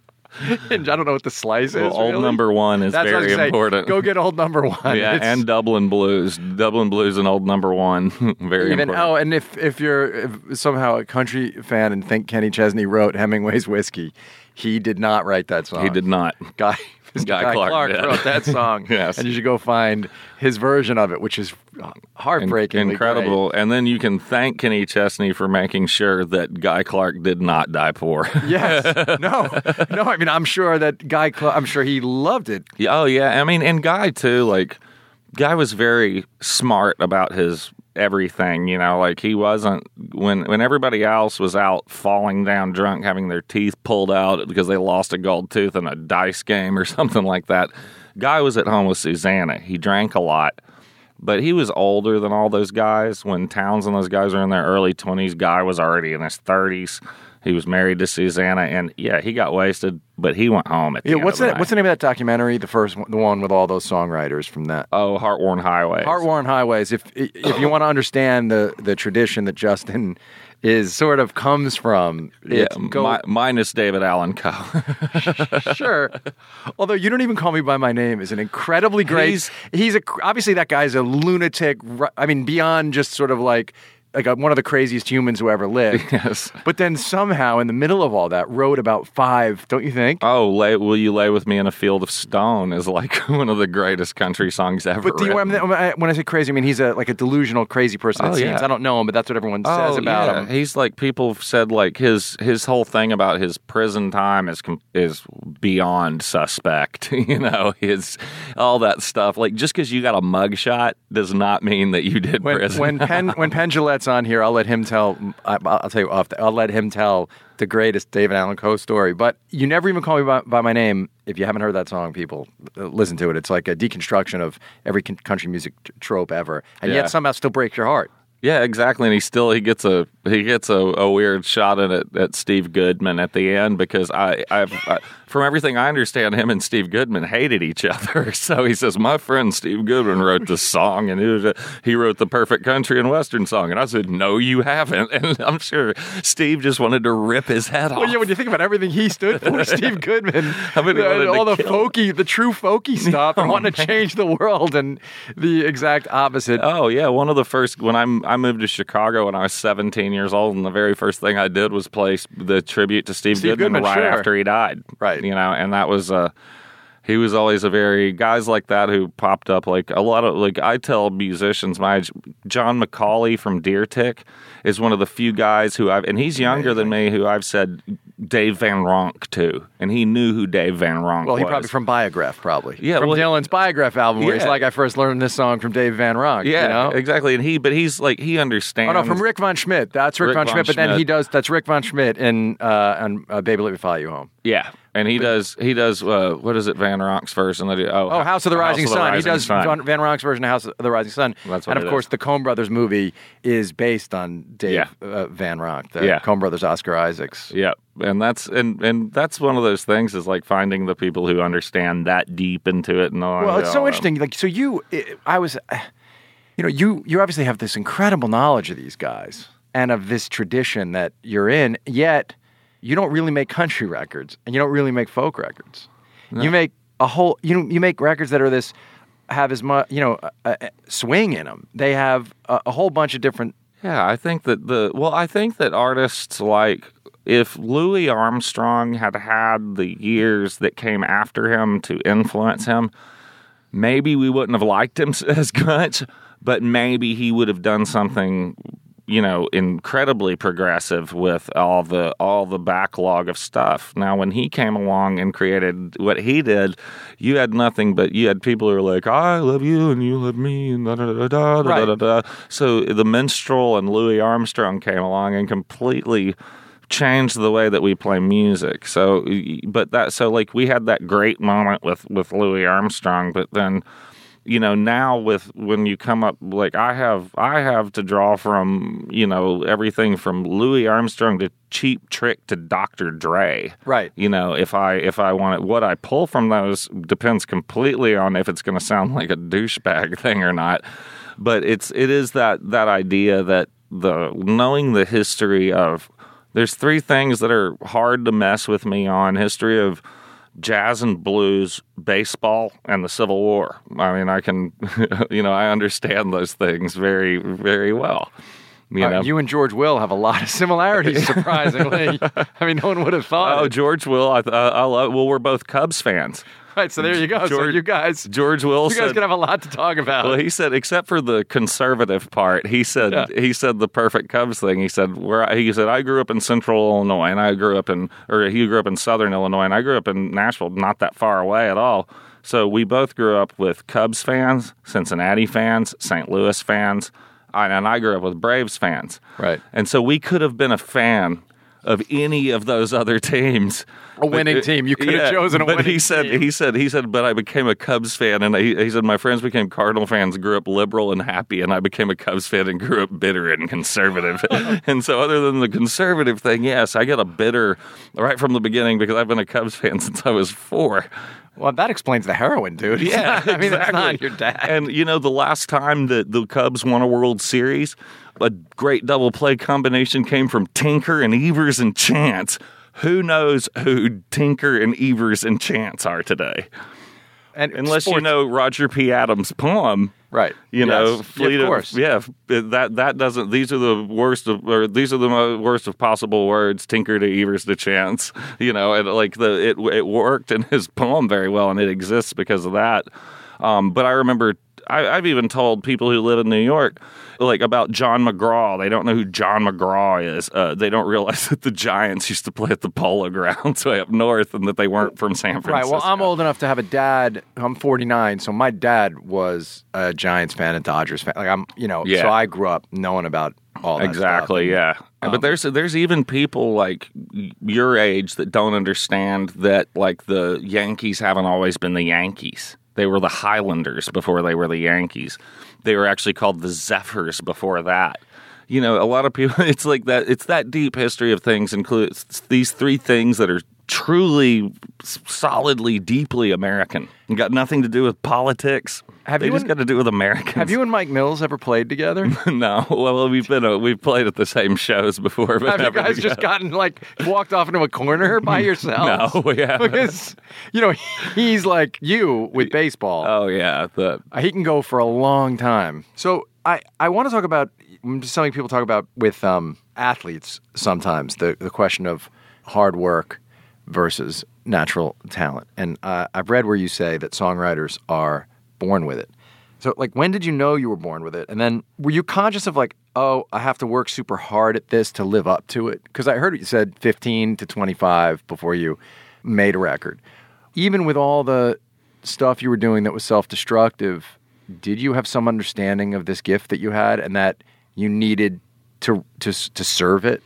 And I don't know what the slice is. Old really. Number One is very important. Go get Old Number One. Yeah, and Dublin Blues and Old Number One, very important. Oh, and if you're somehow a country fan and think Kenny Chesney wrote Hemingway's Whiskey, He did not write that song. He did not. Guy Guy Clark did. wrote that song. Yes. And you should go find his version of it, which is heartbreakingly incredible. great. And then you can thank Kenny Chesney for making sure that Guy Clark did not die poor. Yes. No. I mean, I'm sure that I'm sure he loved it. Oh, yeah. I mean, and Guy, too, like, Guy was very smart about his everything, you know, like he wasn't, when everybody else was out falling down drunk, having their teeth pulled out because they lost a gold tooth in a dice game or something like that. Guy was at home with Susanna. He drank a lot, but he was older than all those guys. When Townes and those guys were in their early 20s, Guy was already in his 30s. He was married to Susanna, and yeah, he got wasted, but he went home at the end what's of the night. What's the name of that documentary? The one with all those songwriters from that. Oh, Heart-Worn Highways. Heart-Worn Highways. If you want to understand the tradition that Justin is sort of comes from, minus David Allen Coe. Sure. Although you don't even call me by my name is an incredibly great. Obviously that guy's a lunatic. I mean, beyond just sort of like one of the craziest humans who ever lived. Yes. But then somehow, in the middle of all that, wrote about 5, don't you think? Oh, Will You Lay With Me in a Field of Stone is like one of the greatest country songs ever But when I say crazy, I mean he's like a delusional crazy person, it seems. Yeah. I don't know him, but that's what everyone says about him. He's like, people have said like his whole thing about his prison time is beyond suspect. You know, all that stuff. Like, just because you got a mugshot does not mean that you did prison. When Penn Jillette's on here, I'll let him tell. I'll tell you I'll let him tell the greatest David Allen Coe story. But you never even call me by my name. If you haven't heard that song, people listen to it. It's like a deconstruction of every country music trope ever, and yet somehow still breaks your heart. Yeah, exactly. And he gets a weird shot at Steve Goodman at the end, because I from everything I understand, him and Steve Goodman hated each other. So he says, my friend Steve Goodman wrote this song, and he wrote the perfect country and western song. And I said, no, you haven't. And I'm sure Steve just wanted to rip his head off. Well, yeah, when you think about everything he stood for, Steve Goodman, all the true folky stuff, and wanting to change the world, and the exact opposite. Oh yeah, one of the first, when I moved to Chicago when I was 17 years old, and the very first thing I did was play the tribute to Steve Goodman right after he died. Right. You know, and that was he was always guys like that who popped up, like a lot of, like, I tell musicians my age, John McCauley from Deer Tick is one of the few guys and he's younger than me, who I've said Dave Van Ronk to, and he knew who Dave Van Ronk was. Well, he probably from Biograph, from Dylan's Biograph album, where he's like, I first learned this song from Dave Van Ronk. Yeah, you know? Exactly. And he's like, he understands. Oh no, from Rick Von Schmidt. That's Rick Von Schmidt. But then that's Rick Von Schmidt in Baby Let Me Follow You Home. Yeah. And he does what is it, Van Ronk's version? House of the Rising Sun. He does Van Ronk's version of House of the Rising Sun. That's what and of course, the Coen Brothers movie is based on Dave Van Ronk, the Coen Brothers, Oscar Isaacs. Yeah, and that's one of those things, is like finding the people who understand that deep into it. And well, it's so interesting. Like, so you obviously have this incredible knowledge of these guys and of this tradition that you're in, yet you don't really make country records, and you don't really make folk records. No. You make you make records that have as much, swing in them. They have a whole bunch of different. Yeah, I think that artists like, if Louis Armstrong had the years that came after him to influence him, maybe we wouldn't have liked him as much, but maybe he would have done something, incredibly progressive with all the backlog of stuff. Now, when he came along and created what he did, you had people who were like, I love you and you love me, and da da da da da da da. So the Minstrel and Louis Armstrong came along and completely changed the way that we play music. So we had that great moment with Louis Armstrong, but then, now when you come up, like, I have to draw from, everything from Louis Armstrong to Cheap Trick to Dr. Dre. Right. If I want it, what I pull from those depends completely on if it's going to sound like a douchebag thing or not. But it is that idea that knowing the history of, there's 3 things that are hard to mess with me on: history of jazz and blues, baseball, and the Civil War. I mean, I can, I understand those things very, very well. You know? You and George Will have a lot of similarities, surprisingly. I mean, no one would have thought. Oh, George Will. I love. Well, we're both Cubs fans. Right, so there you go. So you guys, George Will, you guys can have a lot to talk about. Well, he said, except for the conservative part, he said the perfect Cubs thing. He said, I grew up in Central Illinois, and he grew up in Southern Illinois, and I grew up in Nashville, not that far away at all. So we both grew up with Cubs fans, Cincinnati fans, St. Louis fans, and I grew up with Braves fans. Right. And so we could have been a fan of any of those other teams. A winning team. You could have chosen a winning team. He said, but I became a Cubs fan, and he said, my friends became Cardinal fans, grew up liberal and happy, and I became a Cubs fan and grew up bitter and conservative. And so other than the conservative thing, yes, I got a bitter right from the beginning because I've been a Cubs fan since I was 4. Well, that explains the heroin, dude. Yeah, I mean, exactly. That's not your dad. And, the last time that the Cubs won a World Series, a great double play combination came from Tinker and Evers and Chance. Who knows who Tinker and Evers and Chance are today? And unless you know Roger P. Adams' poem. Right. Fleet of course. That doesn't. These are the worst of possible words. Tinker to Evers to Chance. And it worked in his poem very well, and it exists because of that. But I remember I've even told people who live in New York, about John McGraw. They don't know who John McGraw is. They don't realize that the Giants used to play at the Polo Grounds way up north, and that they weren't from San Francisco. Right. Well, I'm old enough to have a dad. I'm 49, so my dad was a Giants fan and Dodgers fan. So I grew up knowing about all that exactly, stuff. Yeah. But there's even people like your age that don't understand that the Yankees haven't always been the Yankees. They were the Highlanders before they were the Yankees. They were actually called the Zephyrs before that. A lot of people, it's like that. It's that deep history of things includes these 3 things that are truly, solidly, deeply American. And got nothing to do with politics. They just got to do with Americans. Have you and Mike Mills ever played together? No. Well, we've played at the same shows before. But have you guys just gotten walked off into a corner by yourselves? No, yeah. Because he's like you with baseball. Oh yeah, he can go for a long time. So I want to talk about something people talk about with athletes sometimes, the question of hard work versus natural talent. And I've read where you say that songwriters are born with it. So, when did you know you were born with it? And then were you conscious of I have to work super hard at this to live up to it? Because I heard you said 15 to 25 before you made a record. Even with all the stuff you were doing that was self-destructive, did you have some understanding of this gift that you had and that you needed to serve it?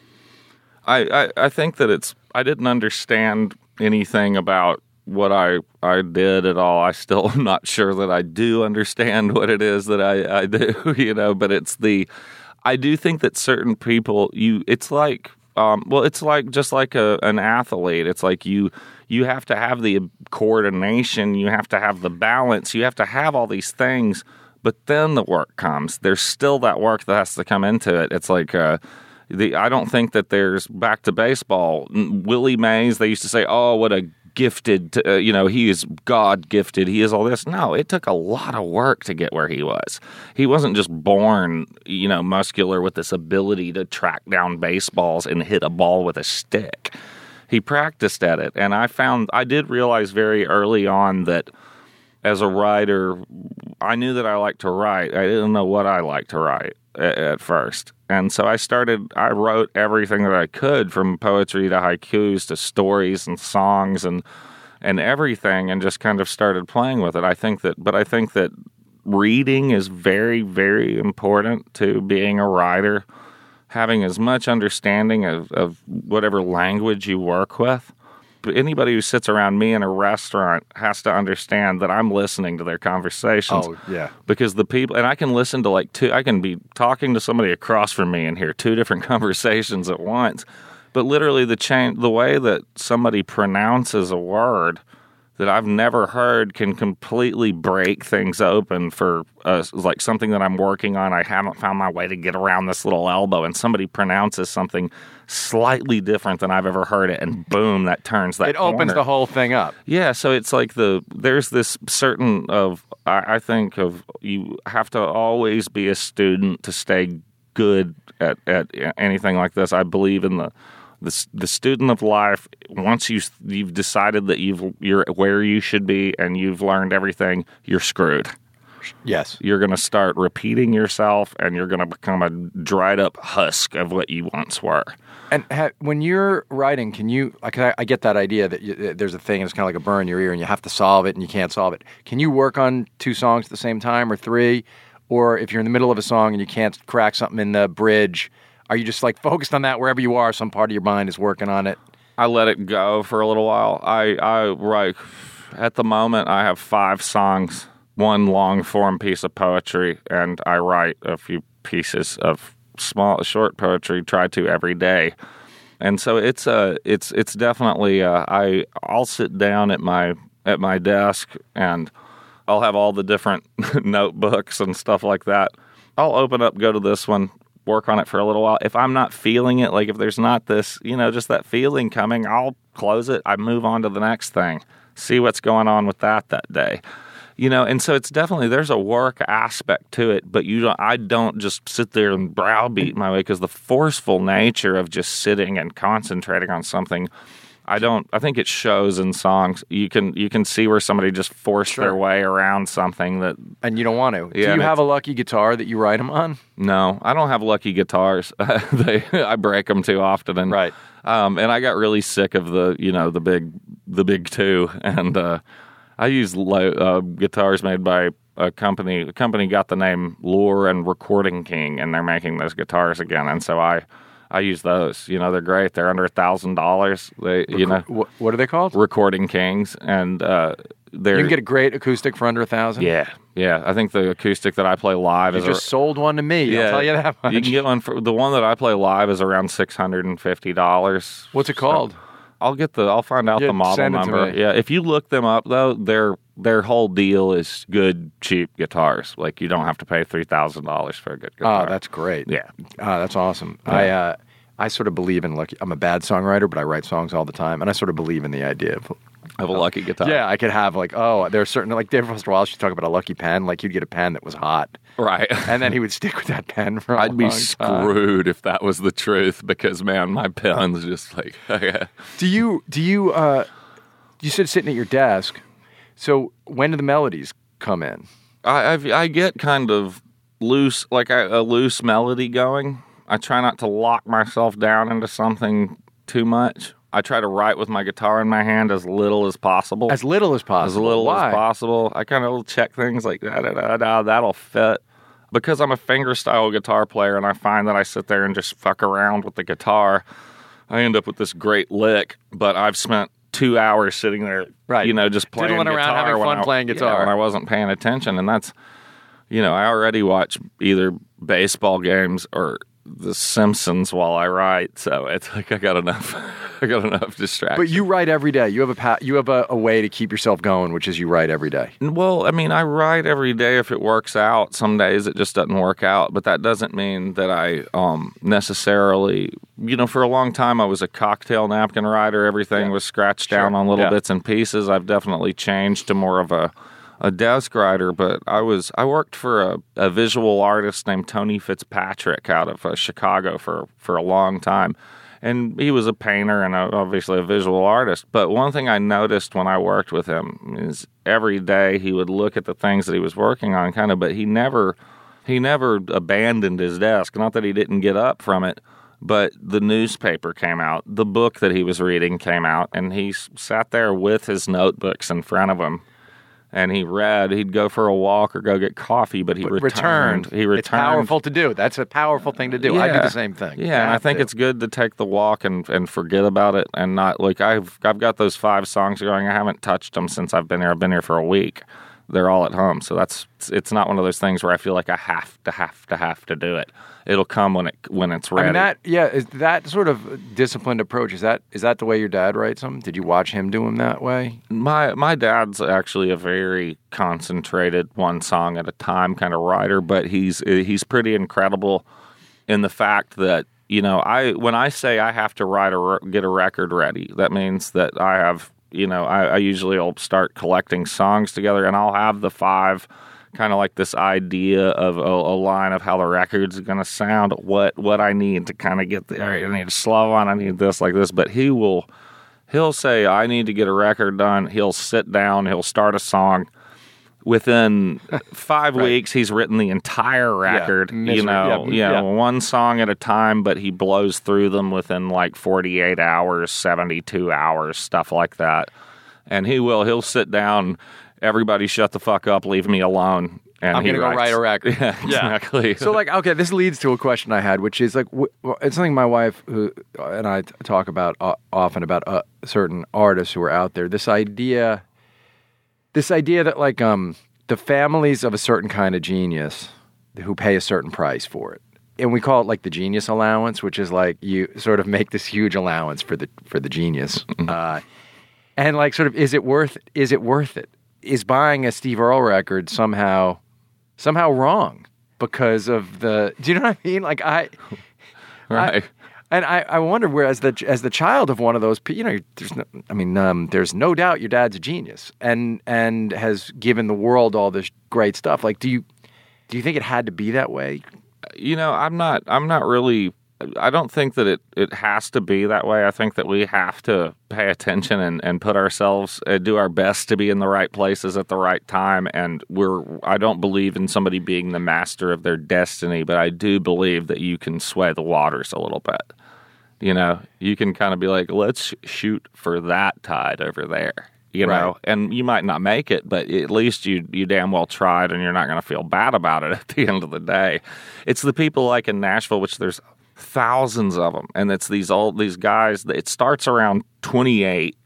I think that I didn't understand anything about what I did at all. I still am not sure that I do understand what it is that I do, but I do think that certain people, it's like just like an athlete. It's like you have to have the coordination, you have to have the balance, you have to have all these things, but then the work comes. There's still that work that has to come into it. It's like, I don't think that there's back to baseball. Willie Mays, they used to say, oh, what a gifted, he is God gifted. He is all this. No, it took a lot of work to get where he was. He wasn't just born, muscular with this ability to track down baseballs and hit a ball with a stick. He practiced at it. And I did realize very early on that as a writer, I knew that I liked to write. I didn't know what I liked to write at first. And so I wrote everything that I could, from poetry to haikus to stories and songs and everything, and just kind of started playing with it. I think that reading is very, very important to being a writer, having as much understanding of whatever language you work with. Anybody who sits around me in a restaurant has to understand that I'm listening to their conversations. Oh, yeah. Because the people, and I can listen to I can be talking to somebody across from me and hear 2 different conversations at once. But literally the way that somebody pronounces a word that I've never heard can completely break things open for something that I'm working on. I haven't found my way to get around this little elbow, and somebody pronounces something slightly different than I've ever heard it, and boom, that turns that corner. It opens the whole thing up. Yeah, so it's like there's this certain I think of, you have to always be a student to stay good at anything like this. I believe in the student of life. Once you've decided that you're where you should be and you've learned everything, you're screwed. Yes. You're going to start repeating yourself, and you're going to become a dried up husk of what you once were. And when you're writing, can you? I get that idea that there's a thing, and it's kind of like a burr in your ear, and you have to solve it, and you can't solve it. Can you work on 2 songs at the same time, or 3? Or if you're in the middle of a song and you can't crack something in the bridge, are you just like focused on that wherever you are? Some part of your mind is working on it. I let it go for a little while. I write at the moment. I have 5 songs, 1 long form piece of poetry, and I write a few pieces of short poetry. Try to every day, and so it's definitely. I'll sit down at my desk, and I'll have all the different notebooks and stuff like that. I'll open up, go to this one, work on it for a little while. If I'm not feeling it, like if there's not this, just that feeling coming, I'll close it. I move on to the next thing, see what's going on with that day. And so it's definitely, there's a work aspect to it, but I don't just sit there and browbeat my way, because the forceful nature of just sitting and concentrating on something, I think it shows in songs. You can see where somebody just forced their way around something that, and you don't want to. Yeah, do you have a lucky guitar that you write them on? No, I don't have lucky guitars. I break them too often, and right. And I got really sick of the big 2, and I use guitars made by a company. The company got the name Lure and Recording King, and they're making those guitars again. And so I use those. They're great. They're under $1,000. What are they called? Recording Kings, and you can get a great acoustic for under $1,000. Yeah. I think the acoustic that I play live is just sold one to me. Yeah, I'll tell you that much. You can get one for the one that I play live is around $650. What's it called? I'll find out the model number. Yeah, if you look them up though, their whole deal is good, cheap guitars. Like you don't have to pay $3,000 for a good guitar. Oh, that's great. Yeah, that's awesome. Yeah. I sort of believe in lucky. I'm a bad songwriter, but I write songs all the time, and I sort of believe in the idea of a lucky guitar. Yeah, I could have there's certain, like David Foster Wallace used to talk about a lucky pen. Like you'd get a pen that was hot, right? And then he would stick with that pen for a long time. I'd be screwed if that was the truth, because man, my pen's just like. Do you said sitting at your desk? So when do the melodies come in? I get kind of loose, like a loose melody going. I try not to lock myself down into something too much. I try to write with my guitar in my hand as little as possible. As little as possible? As possible. I kind of check things like, that'll fit. Because I'm a fingerstyle guitar player, and I find that I sit there and just fuck around with the guitar, I end up with this great lick, but I've spent 2 hours sitting there, right? Just playing diddling guitar. Around, having fun playing guitar. When I wasn't paying attention, and that's, I already watch either baseball games or The Simpsons while I write, so it's like I got enough distractions. But you write every day. You have a way to keep yourself going, which is you write every day. Well, I write every day if it works out. Some days it just doesn't work out, but that doesn't mean that I necessarily. For a long time I was a cocktail napkin writer. Everything was scratched down on little bits and pieces. I've definitely changed to more of a desk writer, but I worked for a visual artist named Tony Fitzpatrick out of Chicago for a long time, and he was a painter and obviously a visual artist. But one thing I noticed when I worked with him is every day he would look at the things that he was working on, but he never abandoned his desk. Not that he didn't get up from it, but the newspaper came out, the book that he was reading came out, and he sat there with his notebooks in front of him. And he read. He'd go for a walk or go get coffee, but he returned. He returned. It's powerful to do. That's a powerful thing to do. Yeah. I do the same thing. Yeah, and I think it's good to take the walk and forget about it, and not like I've got those 5 songs going. I haven't touched them since I've been here. I've been here for a week. They're all at home, so it's not one of those things where I feel like I have to do it. It'll come when it's ready. Is that sort of disciplined approach? Is that the way your dad writes them? Did you watch him do them that way? My dad's actually a very concentrated, one song at a time kind of writer, but he's pretty incredible in the fact that when I say I have to get a record ready, that means that I have. I usually will start collecting songs together, and I'll have the 5 kind of like this idea of a line of how the record's going to sound, what I need to kind of get there. I need a slow one, I need this, like this. But he'll say, I need to get a record done. He'll sit down, he'll start a song. Within 5 weeks, he's written the entire record, one song at a time, but he blows through them within like 48 hours, 72 hours, stuff like that. And he'll sit down, everybody shut the fuck up, leave me alone. And I'm going to go write a record. Yeah, exactly. So, like, okay, this leads to a question I had, which is, like, it's something my wife and I talk about often about certain artists who are out there. This idea that, like, the families of a certain kind of genius who pay a certain price for it. And we call it, like, the genius allowance, which is, like, you sort of make this huge allowance for the genius. And, like, sort of, is it worth it? Is it worth it? Is buying a Steve Earle record somehow wrong because of do you know what I mean? Like right. I wonder where as the child of one of those, there's no doubt your dad's a genius and has given the world all this great stuff. Like, do you think it had to be that way? I'm not really. I don't think that it has to be that way. I think that we have to pay attention and put ourselves, do our best to be in the right places at the right time. And I don't believe in somebody being the master of their destiny, but I do believe that you can sway the waters a little bit. You can kind of be like, let's shoot for that tide over there, know, and you might not make it, but at least you damn well tried, and you're not going to feel bad about it at the end of the day. It's the people like in Nashville, which there's thousands of them, and it's these guys. It starts around 28,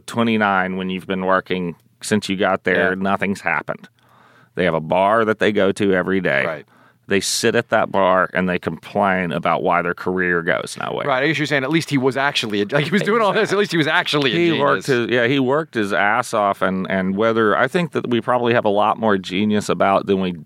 29 when you've been working since you got there. Yeah. Nothing's happened. They have a bar that they go to every day. Right. They sit at that bar and they complain about why their career goes nowhere. Right. I guess you're saying at least he was actually he was doing all this. At least he was actually a genius. He worked his ass off, and whether I think that we probably have a lot more genius than we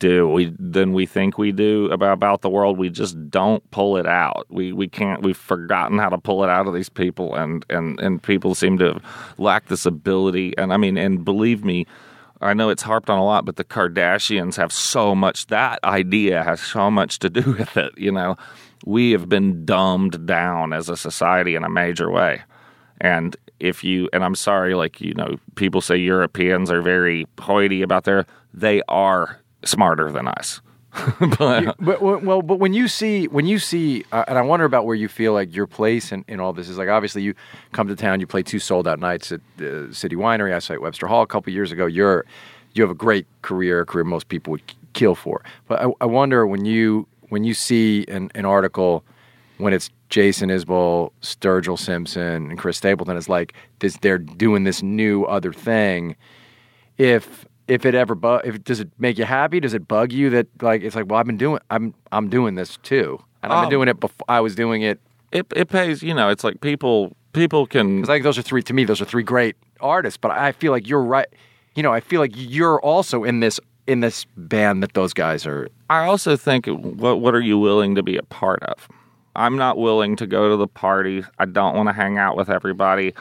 think we do about the world. We just don't pull it out. We can't. We've forgotten how to pull it out of these people, and people seem to lack this ability. And believe me, I know it's harped on a lot, but the Kardashians have so much. That idea has so much to do with it. We have been dumbed down as a society in a major way. And I'm sorry, people say Europeans are very hoity about they are smarter than us. but when you see, and I wonder about where you feel like your place in all this is. Like, obviously you come to town, you play 2 sold-out nights at City Winery, I saw at Webster Hall a couple years ago. You have a great career most people would kill for. But I wonder when you see an article when it's Jason Isbell, Sturgill Simpson, and Chris Stapleton, it's like this, they're doing this new other thing. If it ever does it make you happy? Does it bug you that, like, it's like, well, I'm doing this too, and I've been doing it before. I was doing it. It pays. It's like people can. It's like those are three great artists, but I feel like you're right. I feel like you're also in this band that those guys are. I also think, what are you willing to be a part of? I'm not willing to go to the party. I don't want to hang out with everybody.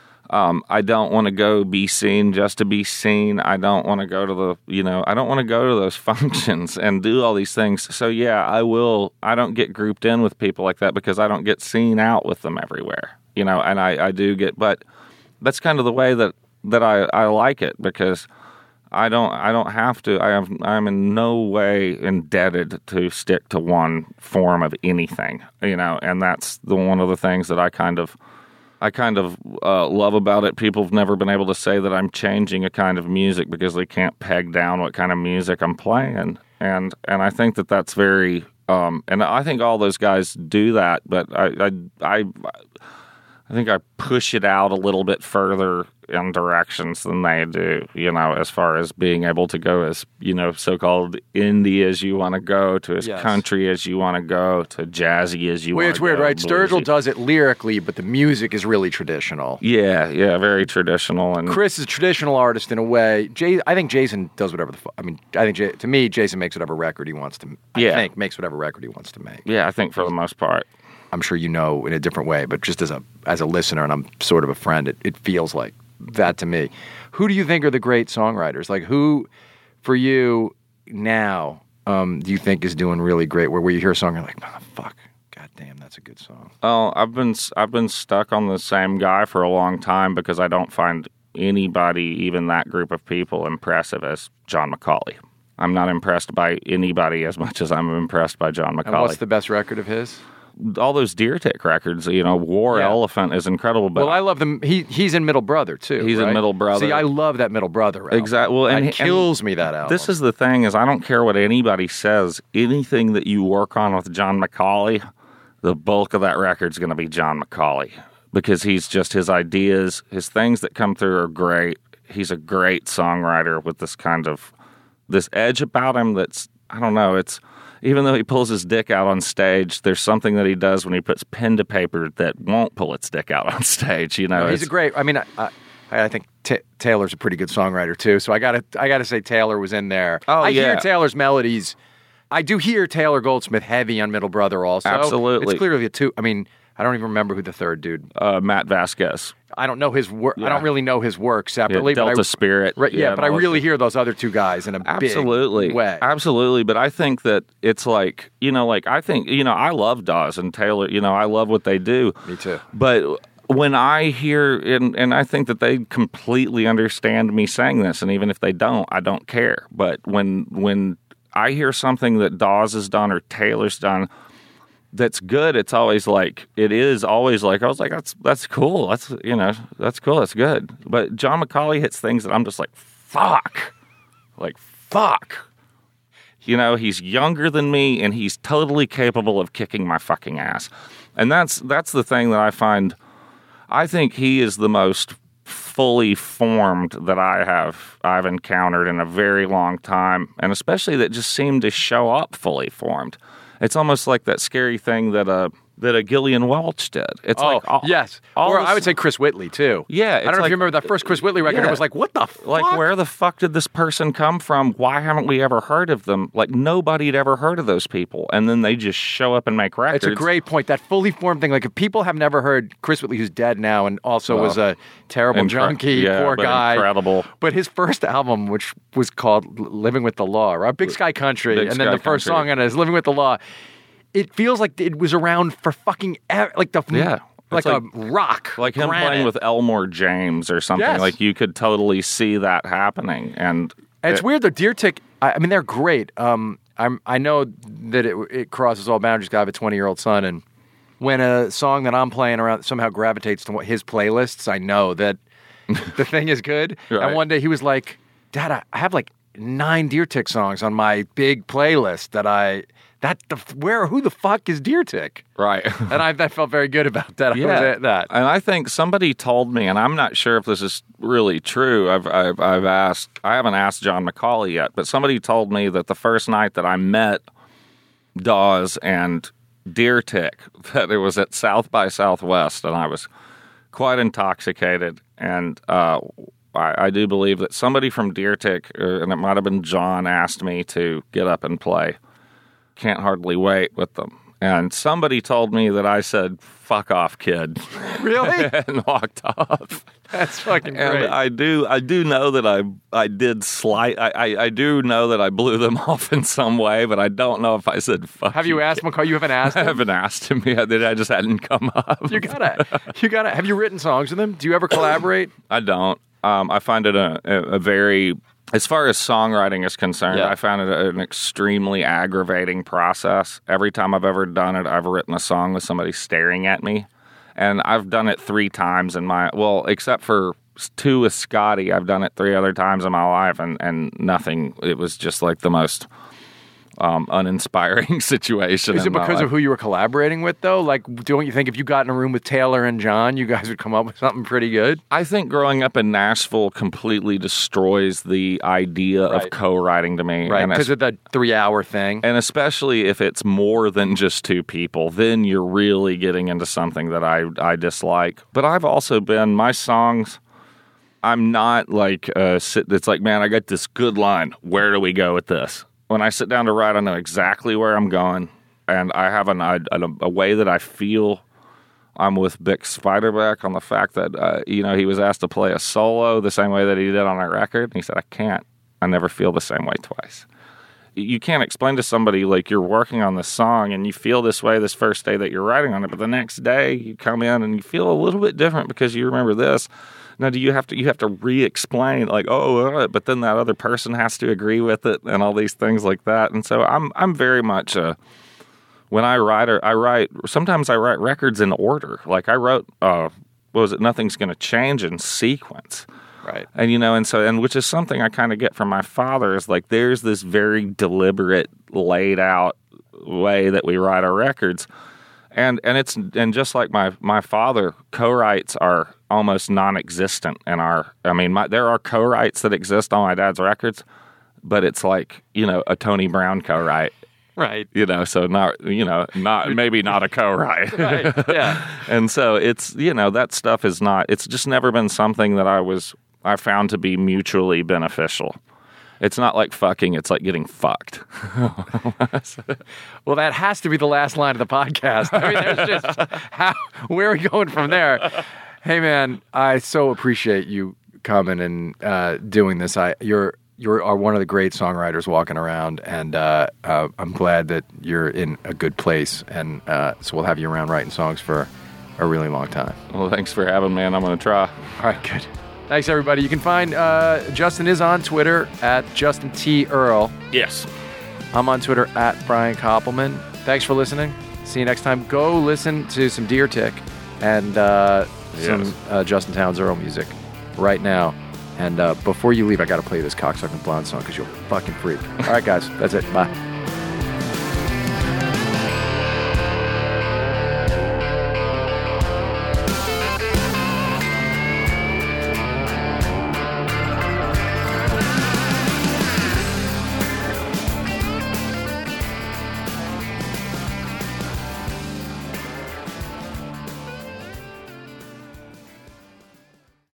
I don't want to go be seen just to be seen. I don't want to go to I don't want to go to those functions and do all these things. So yeah, I don't get grouped in with people like that because I don't get seen out with them everywhere, and I do get, but that's kind of the way that I like it, because I don't have to. I'm in no way indebted to stick to one form of anything, and that's one of the things that I kind of love about it. People have never been able to say that I'm changing a kind of music because they can't peg down what kind of music I'm playing. And I think that's very, and I think all those guys do that, but I think I push it out a little bit further in directions than they do, as far as being able to go as, so-called indie as you want to go, to as country as you want to go, to jazzy as you want to go. It's weird, right? Sturgill does it lyrically, but the music is really traditional. Yeah, very traditional. And Chris is a traditional artist in a way. I think Jason does whatever to me, Jason makes whatever record he wants to. Makes whatever record he wants to make. Yeah, I think for the most part. I'm sure in a different way, but just as a listener, and I'm sort of a friend, it feels like that to me. Who do you think are the great songwriters? Like, who, for you, now do you think is doing really great? Where you hear a song, you're like, oh, fuck, goddamn, that's a good song. Oh, I've been stuck on the same guy for a long time because I don't find anybody, even that group of people, impressive as John McCauley. I'm not impressed by anybody as much as I'm impressed by John McCauley. And what's the best record of his? All those Deer Tick records, War Elephant is incredible. But well, I love them. He's in Middle Brother too. He's in Middle Brother. See, I love that Middle Brother album. Exactly. Well, it kills me, that album. This is the thing: is I don't care what anybody says. Anything that you work on with John McCauley, the bulk of that record's going to be John McCauley because he's just his ideas, his things that come through are great. He's a great songwriter with this edge about him. That's I don't know. It's even though he pulls his dick out on stage, there's something that he does when he puts pen to paper that won't pull its dick out on stage. He's a great. I mean, I think Taylor's a pretty good songwriter too. So I gotta say Taylor was in there. Oh, I hear Taylor's melodies. I do hear Taylor Goldsmith heavy on Middle Brother also. Absolutely, it's clearly a two. I mean, I don't even remember who the third dude. Matt Vasquez. I don't know his work. Yeah. I don't really know his work separately. Delta Spirit. Right, but I really hear those other two guys in a big way. Absolutely. But I think that it's like, I think, I love Dawes and Taylor. I love what they do. Me too. But when I hear, and I think that they completely understand me saying this, and even if they don't, I don't care. But when I hear something that Dawes has done or Taylor's done, that's good. It's always like I was like that's cool. That's cool. That's good. But John McCauley hits things that I'm just like fuck. He's younger than me and he's totally capable of kicking my fucking ass. And that's the thing that I find. I think he is the most fully formed that I've encountered in a very long time, and especially that just seemed to show up fully formed. It's almost like that scary thing that a Gillian Welch did. It's yes. I would say Chris Whitley too. Yeah. I don't know if you remember that first Chris Whitley record. Yeah. It was like, what the fuck? Like, where the fuck did this person come from? Why haven't we ever heard of them? Like, nobody had ever heard of those people. And then they just show up and make records. It's a great point. That fully formed thing. Like, if people have never heard Chris Whitley, who's dead now and also was a terrible junkie, poor guy. Incredible. But his first album, which was called Living with the Law, right? Big Sky Country. And then the first song on it is Living with the Law. It feels like it was around for fucking like a rock, like him playing with Elmore James or something. Yes. Like you could totally see that happening. And it's weird though. Deer Tick. I mean, they're great. I know that it crosses all boundaries. I have a 20-year-old son, and when a song that I'm playing around somehow gravitates to his playlists, I know that the thing is good. Right. And one day he was like, "Dad, I have like 9 Deer Tick songs on my big playlist who the fuck is Deer Tick?" Right. And I felt very good about that. Yeah. That. And I think somebody told me, and I'm not sure if this is really true. I haven't asked John McCauley yet, but somebody told me that the first night that I met Dawes and Deer Tick, that it was at South by Southwest, and I was quite intoxicated. And I do believe that somebody from Deer Tick, and it might have been John, asked me to get up and play Can't Hardly Wait with them. And somebody told me that I said, "Fuck off, kid." Really? And walked off. That's fucking great. And I do know that I did I do know that I blew them off in some way, but I don't know if I said fuck. Have you asked McCauley? You haven't asked him? I haven't asked him yet. I just hadn't come up. You gotta. Have you written songs with him? Do you ever collaborate? I don't. I find it a very, as far as songwriting is concerned, I found it an extremely aggravating process. Every time I've ever done it, I've written a song with somebody staring at me. And I've done it 3 times except for 2 with Scotty, I've done it 3 other times in my life and nothing. It was just like the most uninspiring situation. Is it because of who you were collaborating with, though? Like, don't you think if you got in a room with Taylor and John, you guys would come up with something pretty good? I think growing up in Nashville completely destroys the idea of co-writing to me. Right, because of the 3-hour thing. And especially if it's more than just 2 people, then you're really getting into something that I dislike. But I've also been, my songs, I'm not like, it's like, man, I got this good line. Where do we go with this? When I sit down to write, I know exactly where I'm going, and I have a way that I feel. I'm with Bix Spiderbeck on the fact that he was asked to play a solo the same way that he did on a record, and he said, "I can't. I never feel the same way twice." you can't explain to somebody like you're working on this song and you feel this way this first day that you're writing on it, but the next day you come in and you feel a little bit different because you remember this. Now, you have to re-explain like, but then that other person has to agree with it and all these things like that. And so I'm very much when I write. Sometimes I write records in order. Like I wrote, Nothing's Gonna Change in sequence. Right. And which is something I kind of get from my father is like there's this very deliberate, laid out way that we write our records. And just like my father, co-writes are almost non-existent in there are co-writes that exist on my dad's records, but it's like, a Tony Brown co-write. Right. So maybe not a co-write. Right. Yeah. And so it's, that stuff is it's just never been something that I found to be mutually beneficial. It's not like fucking, it's like getting fucked. Well, that has to be the last line of the podcast. I mean, there's just, where are we going from there? Hey, man, I so appreciate you coming and doing this. You are one of the great songwriters walking around, and I'm glad that you're in a good place. And so we'll have you around writing songs for a really long time. Well, thanks for having me, and I'm going to try. All right, good. Thanks, everybody. You can find Justin is on Twitter at Justin T. Earl. Yes. I'm on Twitter at Brian Koppelman. Thanks for listening. See you next time. Go listen to some Deer Tick and some Justin Townes Earl music right now. And before you leave, I got to play this Cocksucking Blonde song because you're a fucking freak. All right, guys. That's it. Bye.